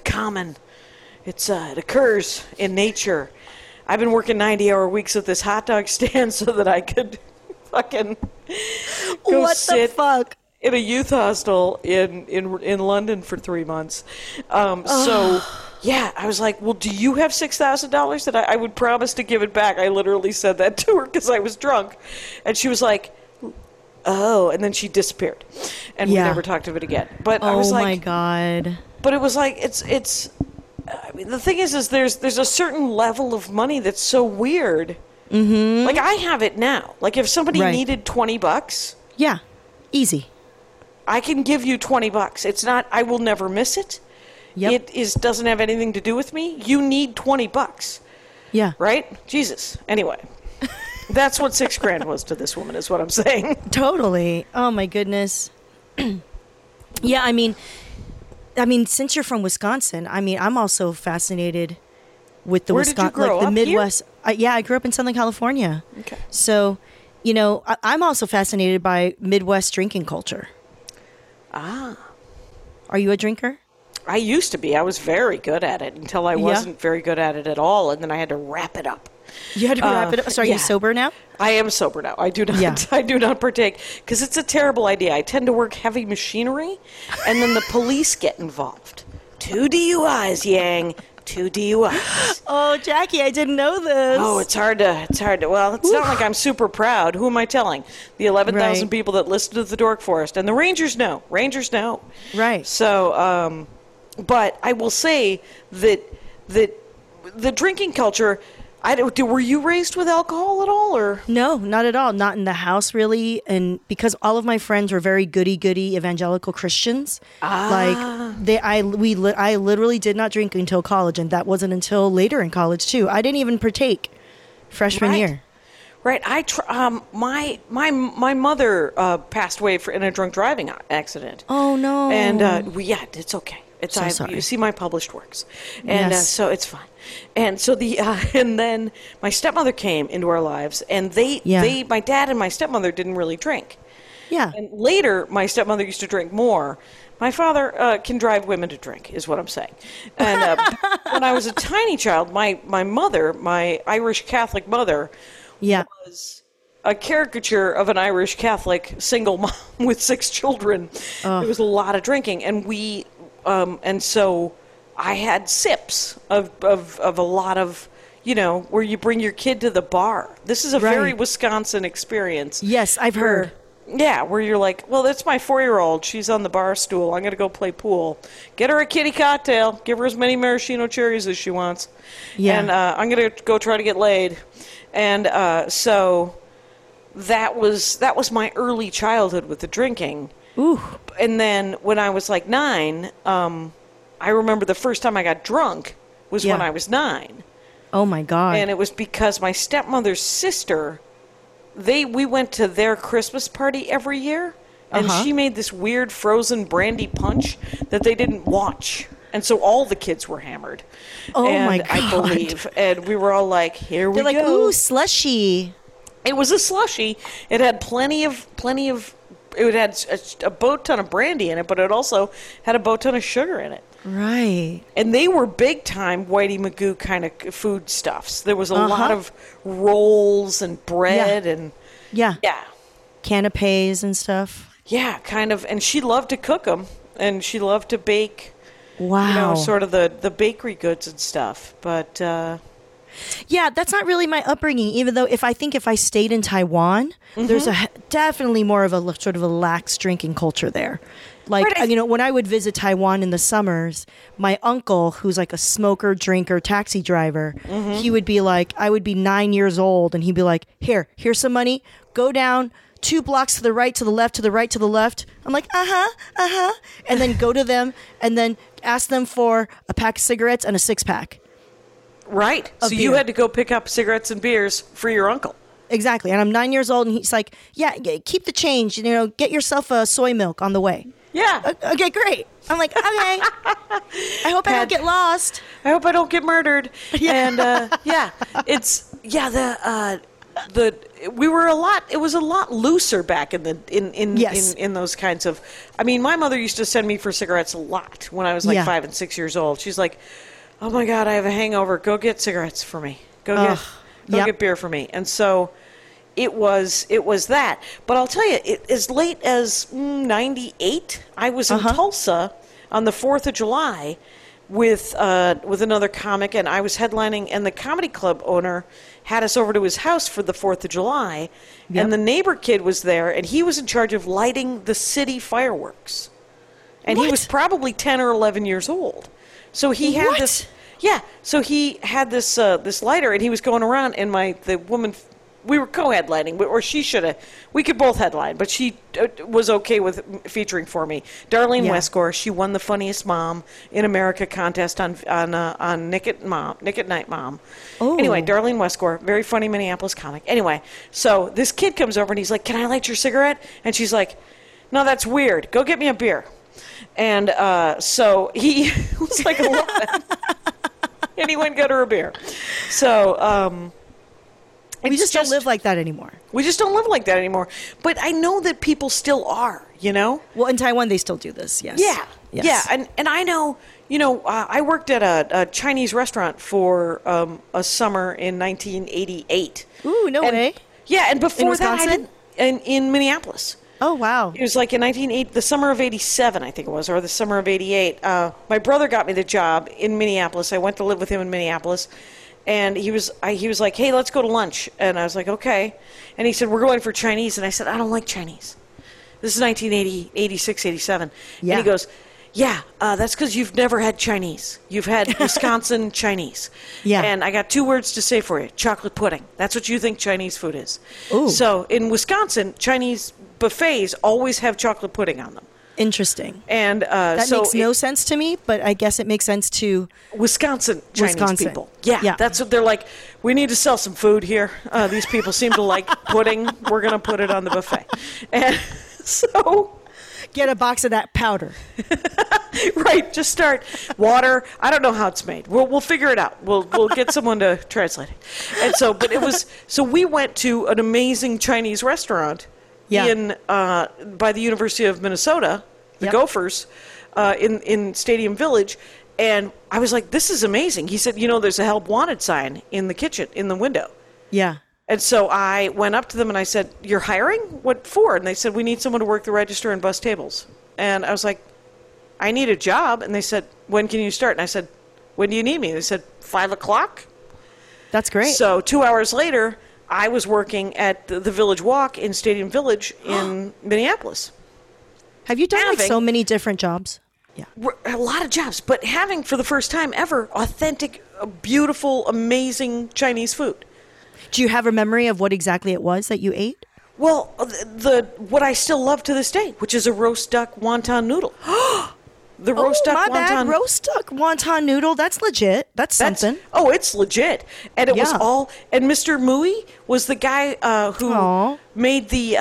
occurs in nature. I've been working 90-hour weeks at this hot dog stand so that I could fucking go What the sit fuck? in a youth hostel in London for 3 months." So, yeah, I was like, "Well, do you have $6,000 that I would promise to give it back?" I literally said that to her because I was drunk. And she was like, "Oh," and then she disappeared. And we Yeah. never talked of it again. But I Oh was like, my god. but it was like, it's I mean, the thing is there's a certain level of money that's so weird. Mm-hmm. Like, I have it now. Like, if somebody Right. needed $20, Yeah. Easy. I can give you $20. It's not, I will never miss it. Yep. It doesn't have anything to do with me. You need $20, Yeah. right? Jesus. Anyway. That's what $6,000 was to this woman, is what I'm saying. Totally. Oh my goodness. Yeah, I mean, since you're from Wisconsin, I'm also fascinated with the Where did you grow the up? Midwest. I grew up in Southern California. Okay. So, I'm also fascinated by Midwest drinking culture. Ah. Are you a drinker? I used to be. I was very good at it until I wasn't very good at it at all, and then I had to wrap it up. You had to wrap it up. So are you sober now? I am sober now. I do not. Yeah. I do not partake because it's a terrible idea. I tend to work heavy machinery, and then the police get involved. 2 DUIs, Yang. 2 DUIs. Oh, Jackie, I didn't know this. Oh, it's hard to. Well, it's not like I'm super proud. Who am I telling? The 11,000 Right. people that listen to the Dork Forest, and the Rangers know. Rangers know. Right. So, but I will say that the drinking culture. Were you raised with alcohol at all, or? No, not at all. Not in the house, really. And because all of my friends were very goody-goody evangelical Christians, I literally did not drink until college, and that wasn't until later in college too. I didn't even partake freshman year. Right. My mother passed away in a drunk driving accident. Oh no. And it's okay. It's So sorry. You see my published works, and Yes. so it's fine. And so and then my stepmother came into our lives, and my dad and my stepmother didn't really drink. Yeah. And later, my stepmother used to drink more. My father can drive women to drink, is what I'm saying. And when I was a tiny child, my mother, my Irish Catholic mother, was a caricature of an Irish Catholic single mom with 6 children. There was a lot of drinking, and and so I had sips of a lot of, where you bring your kid to the bar. This is a very Wisconsin experience. Yes, I've heard. Yeah, where you're like, well, that's my 4-year-old. She's on the bar stool. I'm going to go play pool. Get her a kitty cocktail. Give her as many maraschino cherries as she wants. Yeah. And I'm going to go try to get laid. And so that was my early childhood with the drinking. Ooh. And then when I was like 9, I remember the first time I got drunk was when I was 9. Oh my God. And it was because my stepmother's sister, we went to their Christmas party every year, and she made this weird frozen brandy punch that they didn't watch. And so all the kids were hammered. Oh and my God. I believe. And we were all like, here we They're like, go. ooh, slushy. It was a slushy. It had plenty of it had a boat ton of brandy in it, but it also had a boat ton of sugar in it. Right. And they were big time Whitey Magoo kind of food stuffs. There was a lot of rolls and bread and Yeah. yeah, Canapes and stuff. yeah, kind of. And she loved to cook them, and she loved to bake. Wow. Sort of the bakery goods and stuff. But Yeah, that's not really my upbringing. Even though if I stayed in Taiwan, there's definitely more of a sort of a lax drinking culture there. Like, Right, when I would visit Taiwan in the summers, my uncle, who's like a smoker, drinker, taxi driver, he would be like, I would be 9 years old, and he'd be like, here's some money. Go down 2 blocks to the right, to the left, to the right, to the left. I'm like, and then go to them and then ask them for a pack of cigarettes and a 6-pack. right, so you beer. had to go pick up cigarettes and beers for your uncle. Exactly. And I'm 9 years old, and he's like, yeah, keep the change. Get yourself a soy milk on the way. Yeah. Okay, great. I'm like, okay. I hope I don't get lost. I hope I don't get murdered. Yeah. And we were it was a lot looser back in those kinds of. I mean, my mother used to send me for cigarettes a lot when I was like 5 and 6 years old. She's like, "Oh my God, I have a hangover. Go get cigarettes for me. Go get beer for me." And so it was that. But I'll tell you, as late as 98, I was in Tulsa on the 4th of July with another comic, and I was headlining, and the comedy club owner had us over to his house for the 4th of July, and the neighbor kid was there, and he was in charge of lighting the city fireworks. And he was probably 10 or 11 years old. So he had this... Yeah, so he had this lighter, and he was going around, and the woman we were co-headlining, or she should have. We could both headline, but she was okay with featuring for me. Darlene Westgore, she won the Funniest Mom in America contest on Nick at Night Mom. Oh. Anyway, Darlene Westgore, very funny Minneapolis comic. Anyway, so this kid comes over and he's like, "Can I light your cigarette?" And she's like, "No, that's weird. Go get me a beer." And so he was like 11, and he went and got her a beer. So. We just don't live like that anymore. We just don't live like that anymore. But I know that people still are, you know? Well, in Taiwan, they still do this, yes. Yeah. Yes. Yeah. And I know, you know, I worked at a Chinese restaurant for a summer in 1988. Ooh, no way. Yeah, and before that, I Wisconsin? did in Minneapolis. Oh, wow. It was like in the summer of 87, I think it was, or the summer of 88. My brother got me the job in Minneapolis. I went to live with him in Minneapolis. And he was like, "Hey, let's go to lunch." And I was like, "Okay." And he said, "We're going for Chinese." And I said, "I don't like Chinese." This is 1980, 86, 87. Yeah. And he goes, "Yeah, that's because you've never had Chinese. You've had Wisconsin Chinese." Yeah. And I got 2 words to say for you: chocolate pudding. That's what you think Chinese food is. Ooh. So in Wisconsin, Chinese buffets always have chocolate pudding on them. Interesting. And That makes no sense to me, but I guess it makes sense to Wisconsin Chinese Wisconsin. people. Yeah, that's what they're like. We need to sell some food here. These people seem to like pudding. We're going to put it on the buffet. And so... get a box of that powder. Right, just start water. I don't know how it's made. We'll figure it out. We'll get someone to translate it. And so, but it was... So we went to an amazing Chinese restaurant in by the University of Minnesota, the Gophers, in Stadium Village, and I was like, "This is amazing." He said, "You know, there's a help wanted sign in the kitchen, in the window." Yeah. And so I went up to them and I said, "You're hiring? What for?" And they said, "We need someone to work the register and bus tables." And I was like, "I need a job." And they said, "When can you start?" And I said, "When do you need me?" They said, 5 o'clock. That's great. So 2 hours later, I was working at the Village Walk in Stadium Village in Minneapolis. Have you done like so many different jobs? Yeah. A lot of jobs, but having for the first time ever authentic, beautiful, amazing Chinese food. Do you have a memory of what exactly it was that you ate? Well, what I still love to this day, which is a roast duck wonton noodle. The roast duck wonton. Bad. Roast duck wonton noodle. That's legit. That's something. Oh, it's legit. And it was all. And Mr. Mui was the guy who made the.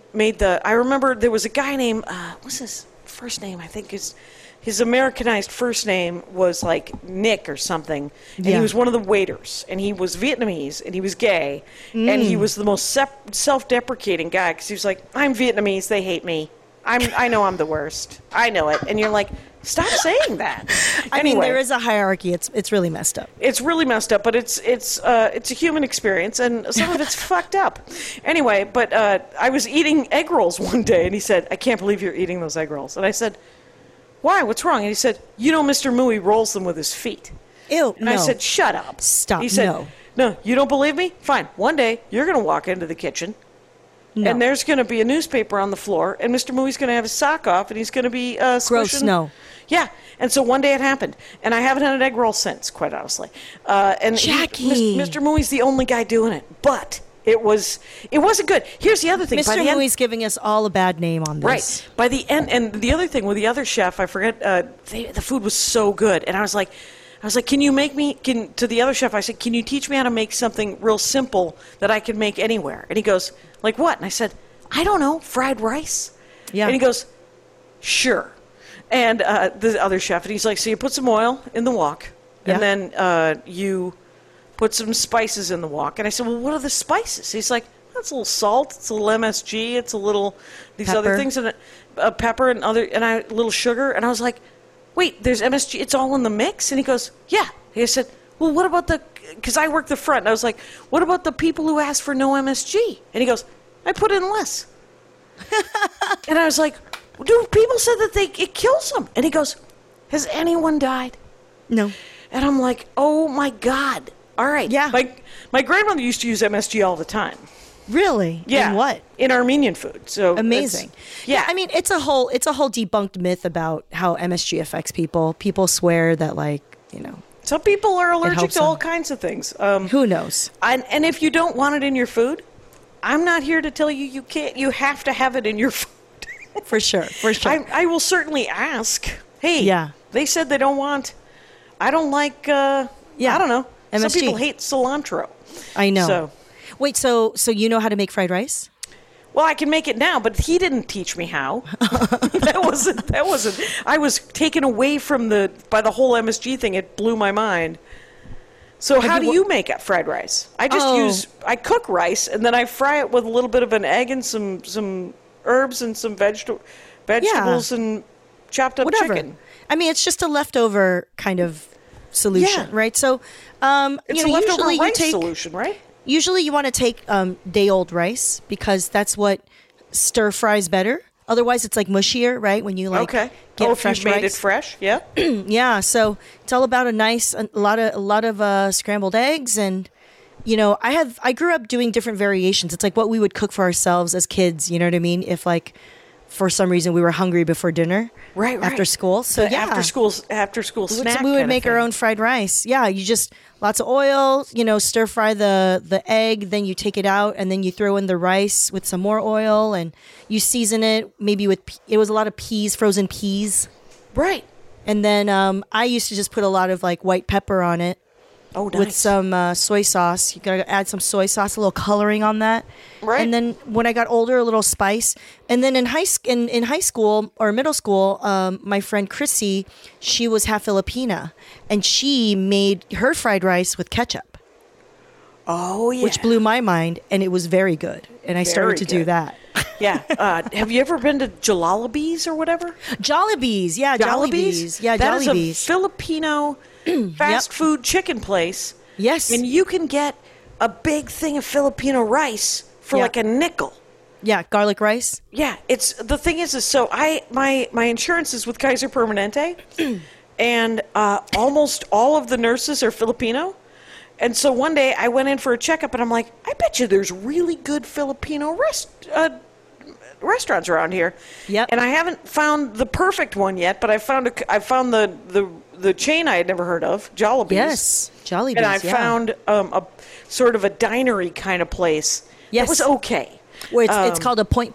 I remember there was a guy named. What's his first name? I think his Americanized first name was like Nick or something. And he was one of the waiters. And he was Vietnamese. And he was gay. And he was the most self-deprecating guy because he was like, "I'm Vietnamese. They hate me. I know I'm the worst. I know it." And you're like, stop saying that. I mean, there is a hierarchy. It's really messed up. It's really messed up, but it's a human experience, and some of it's fucked up. Anyway, but I was eating egg rolls one day, and he said, "I can't believe you're eating those egg rolls." And I said, "Why? What's wrong?" And he said, "You know, Mr. Mui rolls them with his feet." Ew, and I said, "Shut up. Stop, He said, No, you don't believe me? Fine. One day, you're going to walk into the kitchen, and there's going to be a newspaper on the floor, and Mr. Mui's going to have his sock off, and he's going to be gross. No. Yeah, and so one day it happened, and I haven't had an egg roll since, quite honestly. And Jackie, Mr. Mui's the only guy doing it, but it wasn't good. Here's the other thing. Mr. Mui's giving us all a bad name on this. Right. By the end, and the other thing with the other chef, I forget. The food was so good, and I was like, "Can you make me?" To the other chef, I said, "Can you teach me how to make something real simple that I can make anywhere?" And he goes, "Like what?" And I said, "I don't know, fried rice." Yeah. And he goes, "Sure." And the other chef, and he's like, "So you put some oil in the wok, and then you put some spices in the wok." And I said, "Well, what are the spices?" He's like, "That's a little salt, it's a little MSG, it's a little these pepper. other things, and pepper and a little sugar." And I was like, "Wait, there's MSG, it's all in the mix?" And he goes, "Yeah." He said, "Well, what about because I work the front." And I was like, "What about the people who asked for no MSG?" And he goes, "I put in less." And I was like, "Dude, people said that it kills them." And he goes, "Has anyone died?" No. And I'm like, "Oh my God. All right." Yeah. My grandmother used to use MSG all the time. Really? Yeah. In what? In Armenian food. So amazing. Yeah. I mean, it's a whole debunked myth about how MSG affects people. People swear that, like, some people are allergic to them. all kinds of things. Who knows? And if you don't want it in your food, I'm not here to tell you you can't. You have to have it in your food. For sure. I will certainly ask. Hey, Yeah. they said they don't want. I don't like. I don't know. Some MSG. people hate cilantro. I know. So, Wait, so you know how to make fried rice? well, I can make it now, but he didn't teach me how. That wasn't. I was taken away from by the whole MSG thing. It blew my mind. So how do you make fried rice? I just I cook rice and then I fry it with a little bit of an egg and some herbs and some vegetables and chopped up Whatever. chicken. I mean, it's just a leftover kind of solution, Yeah. right? So, It's a leftover usually rice you take solution, right? usually you want to take day-old rice because that's what stir fries better. Otherwise, it's like mushier, right? When you like Okay. get If fresh you've made it rice. fresh, yeah. Yeah, so it's all about a lot of scrambled eggs, and I grew up doing different variations. It's like what we would cook for ourselves as kids. You know what I mean? If like for some reason we were hungry before dinner, Right. after school. So The yeah, after school snack. we would kinda make our thing. own fried rice. Yeah, you just lots of oil. Stir fry the egg, then you take it out, and then you throw in the rice with some more oil, and you season it maybe with. It was a lot of peas, frozen peas. Right. And then I used to just put a lot of like white pepper on it Oh, nice. with some soy sauce. You gotta add some soy sauce, a little coloring on that. Right. And then when I got older, a little spice. And then in high school or middle school, my friend Chrissy, she was half Filipina, and she made her fried rice with ketchup, Oh, yeah. which blew my mind, and it was very good. And I started Very to do good. that. Yeah. Have you ever been to Jollibee's or whatever? Jollibees, yeah, Jollibees, yeah, That is a Jollibees. Filipino fast food chicken place. Yes. And you can get a big thing of Filipino rice for Yeah. like a nickel. Yeah, garlic rice. Yeah, it's the thing is so my insurance is with Kaiser Permanente, and almost all of the nurses are Filipino, and so one day I went in for a checkup, and I'm like, I bet you there's really good Filipino restaurants around here. Yep. And I haven't found the perfect one yet, but I found the chain I had never heard of, Jollibee's. Yes, Jollibees. And I yeah. found a sort of a dinery kind of place. Yes. It was okay. Where it's called a point,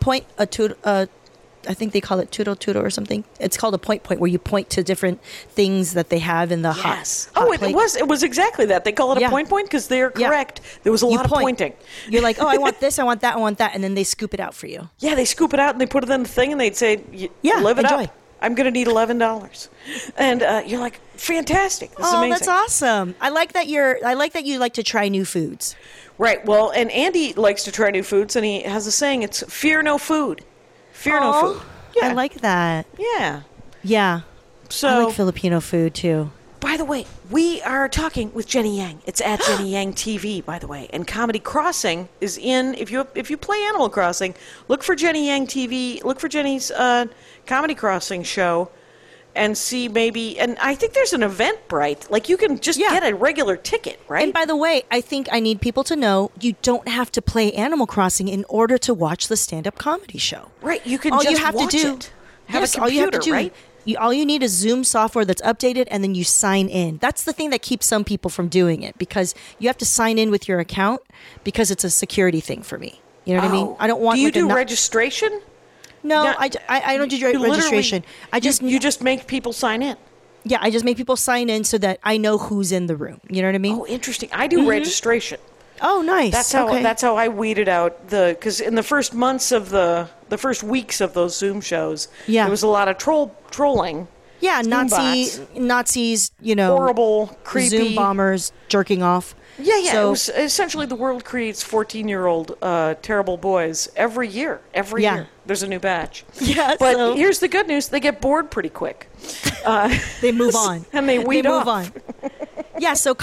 I think they call it tudo or something. It's called a point where you point to different things that they have in the Yes. hot It plate. was exactly that. They call it Yeah. a point because they're Yeah. correct. There was a You lot of point. pointing. You're like, oh, I want this, I want that, I want that, and then they scoop it out for you. Yeah, they scoop it out and they put it in the thing and they'd say, Yeah, live it enjoy. up. I'm going to need $11. And you're like, fantastic. This is Oh, amazing. that's awesome. I like that you like to try new foods. Right. Well, and Andy likes to try new foods, and he has a saying, it's fear no food. Fear no Oh, food. Yeah. I like that. Yeah. Yeah. So, I like Filipino food too. by the way, we are talking with Jenny Yang. It's at Jenny Yang TV, by the way. And Comedy Crossing is in. If you play Animal Crossing, look for Jenny Yang TV. Look for Jenny's Comedy Crossing show, and see maybe. And I think there's an Eventbrite. Like you can just Yeah. get a regular ticket, right? And by the way, I think I need people to know you don't have to play Animal Crossing in order to watch the stand-up comedy show. right. You can all just you have watch to do, it. Have yes, a all you have computer, to do, right? all you need is Zoom software that's updated, and then you sign in. That's the thing that keeps some people from doing it, because you have to sign in with your account because it's a security thing for me. You know what I mean? I don't want. Do you like, a do not- registration? No, No, I don't do You literally- registration. I just you just make people sign in. yeah, I just make people sign in so that I know who's in the room. You know what I mean? Oh, interesting. I do registration. Oh, nice. That's how I weeded out because in the first months of the first weeks of those Zoom shows, Yeah. there was a lot of trolling. yeah, Zoom Nazis, you know, Horrible, creepy. Zoom bombers jerking off. Yeah. So, It was essentially the world creates 14-year-old terrible boys every year. Every Yeah. year there's a new batch. Yeah, But so- here's the good news: they get bored pretty quick. they move on. And they weed move off. on. Yeah, so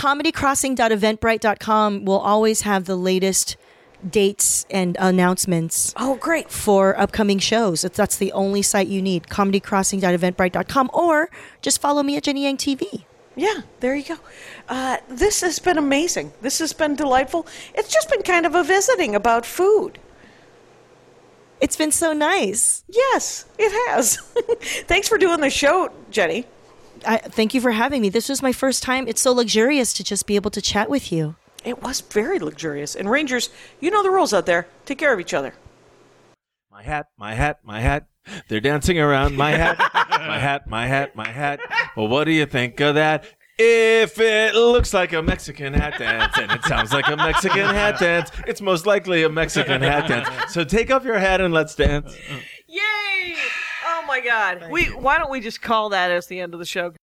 comedycrossing.eventbrite.com will always have the latest dates and announcements Oh, great. for upcoming shows. That's the only site you need, comedycrossing.eventbrite.com, or just follow me at Jenny Yang TV. Yeah, there you go. This has been amazing. This has been delightful. It's just been kind of a visiting about food. It's been so nice. Yes, it has. Thanks for doing the show, Jenny. Thank you for having me. This was my first time. It's so luxurious to just be able to chat with you. It was very luxurious. And Rangers, you know the rules out there. Take care of each other. My hat, my hat, my hat. They're dancing around my hat. My hat, my hat, my hat. Well, what do you think of that? If it looks like a Mexican hat dance and it sounds like a Mexican hat dance, it's most likely a Mexican hat dance. So take off your hat and let's dance. Yay! Oh, my God. Why don't we just call that as the end of the show?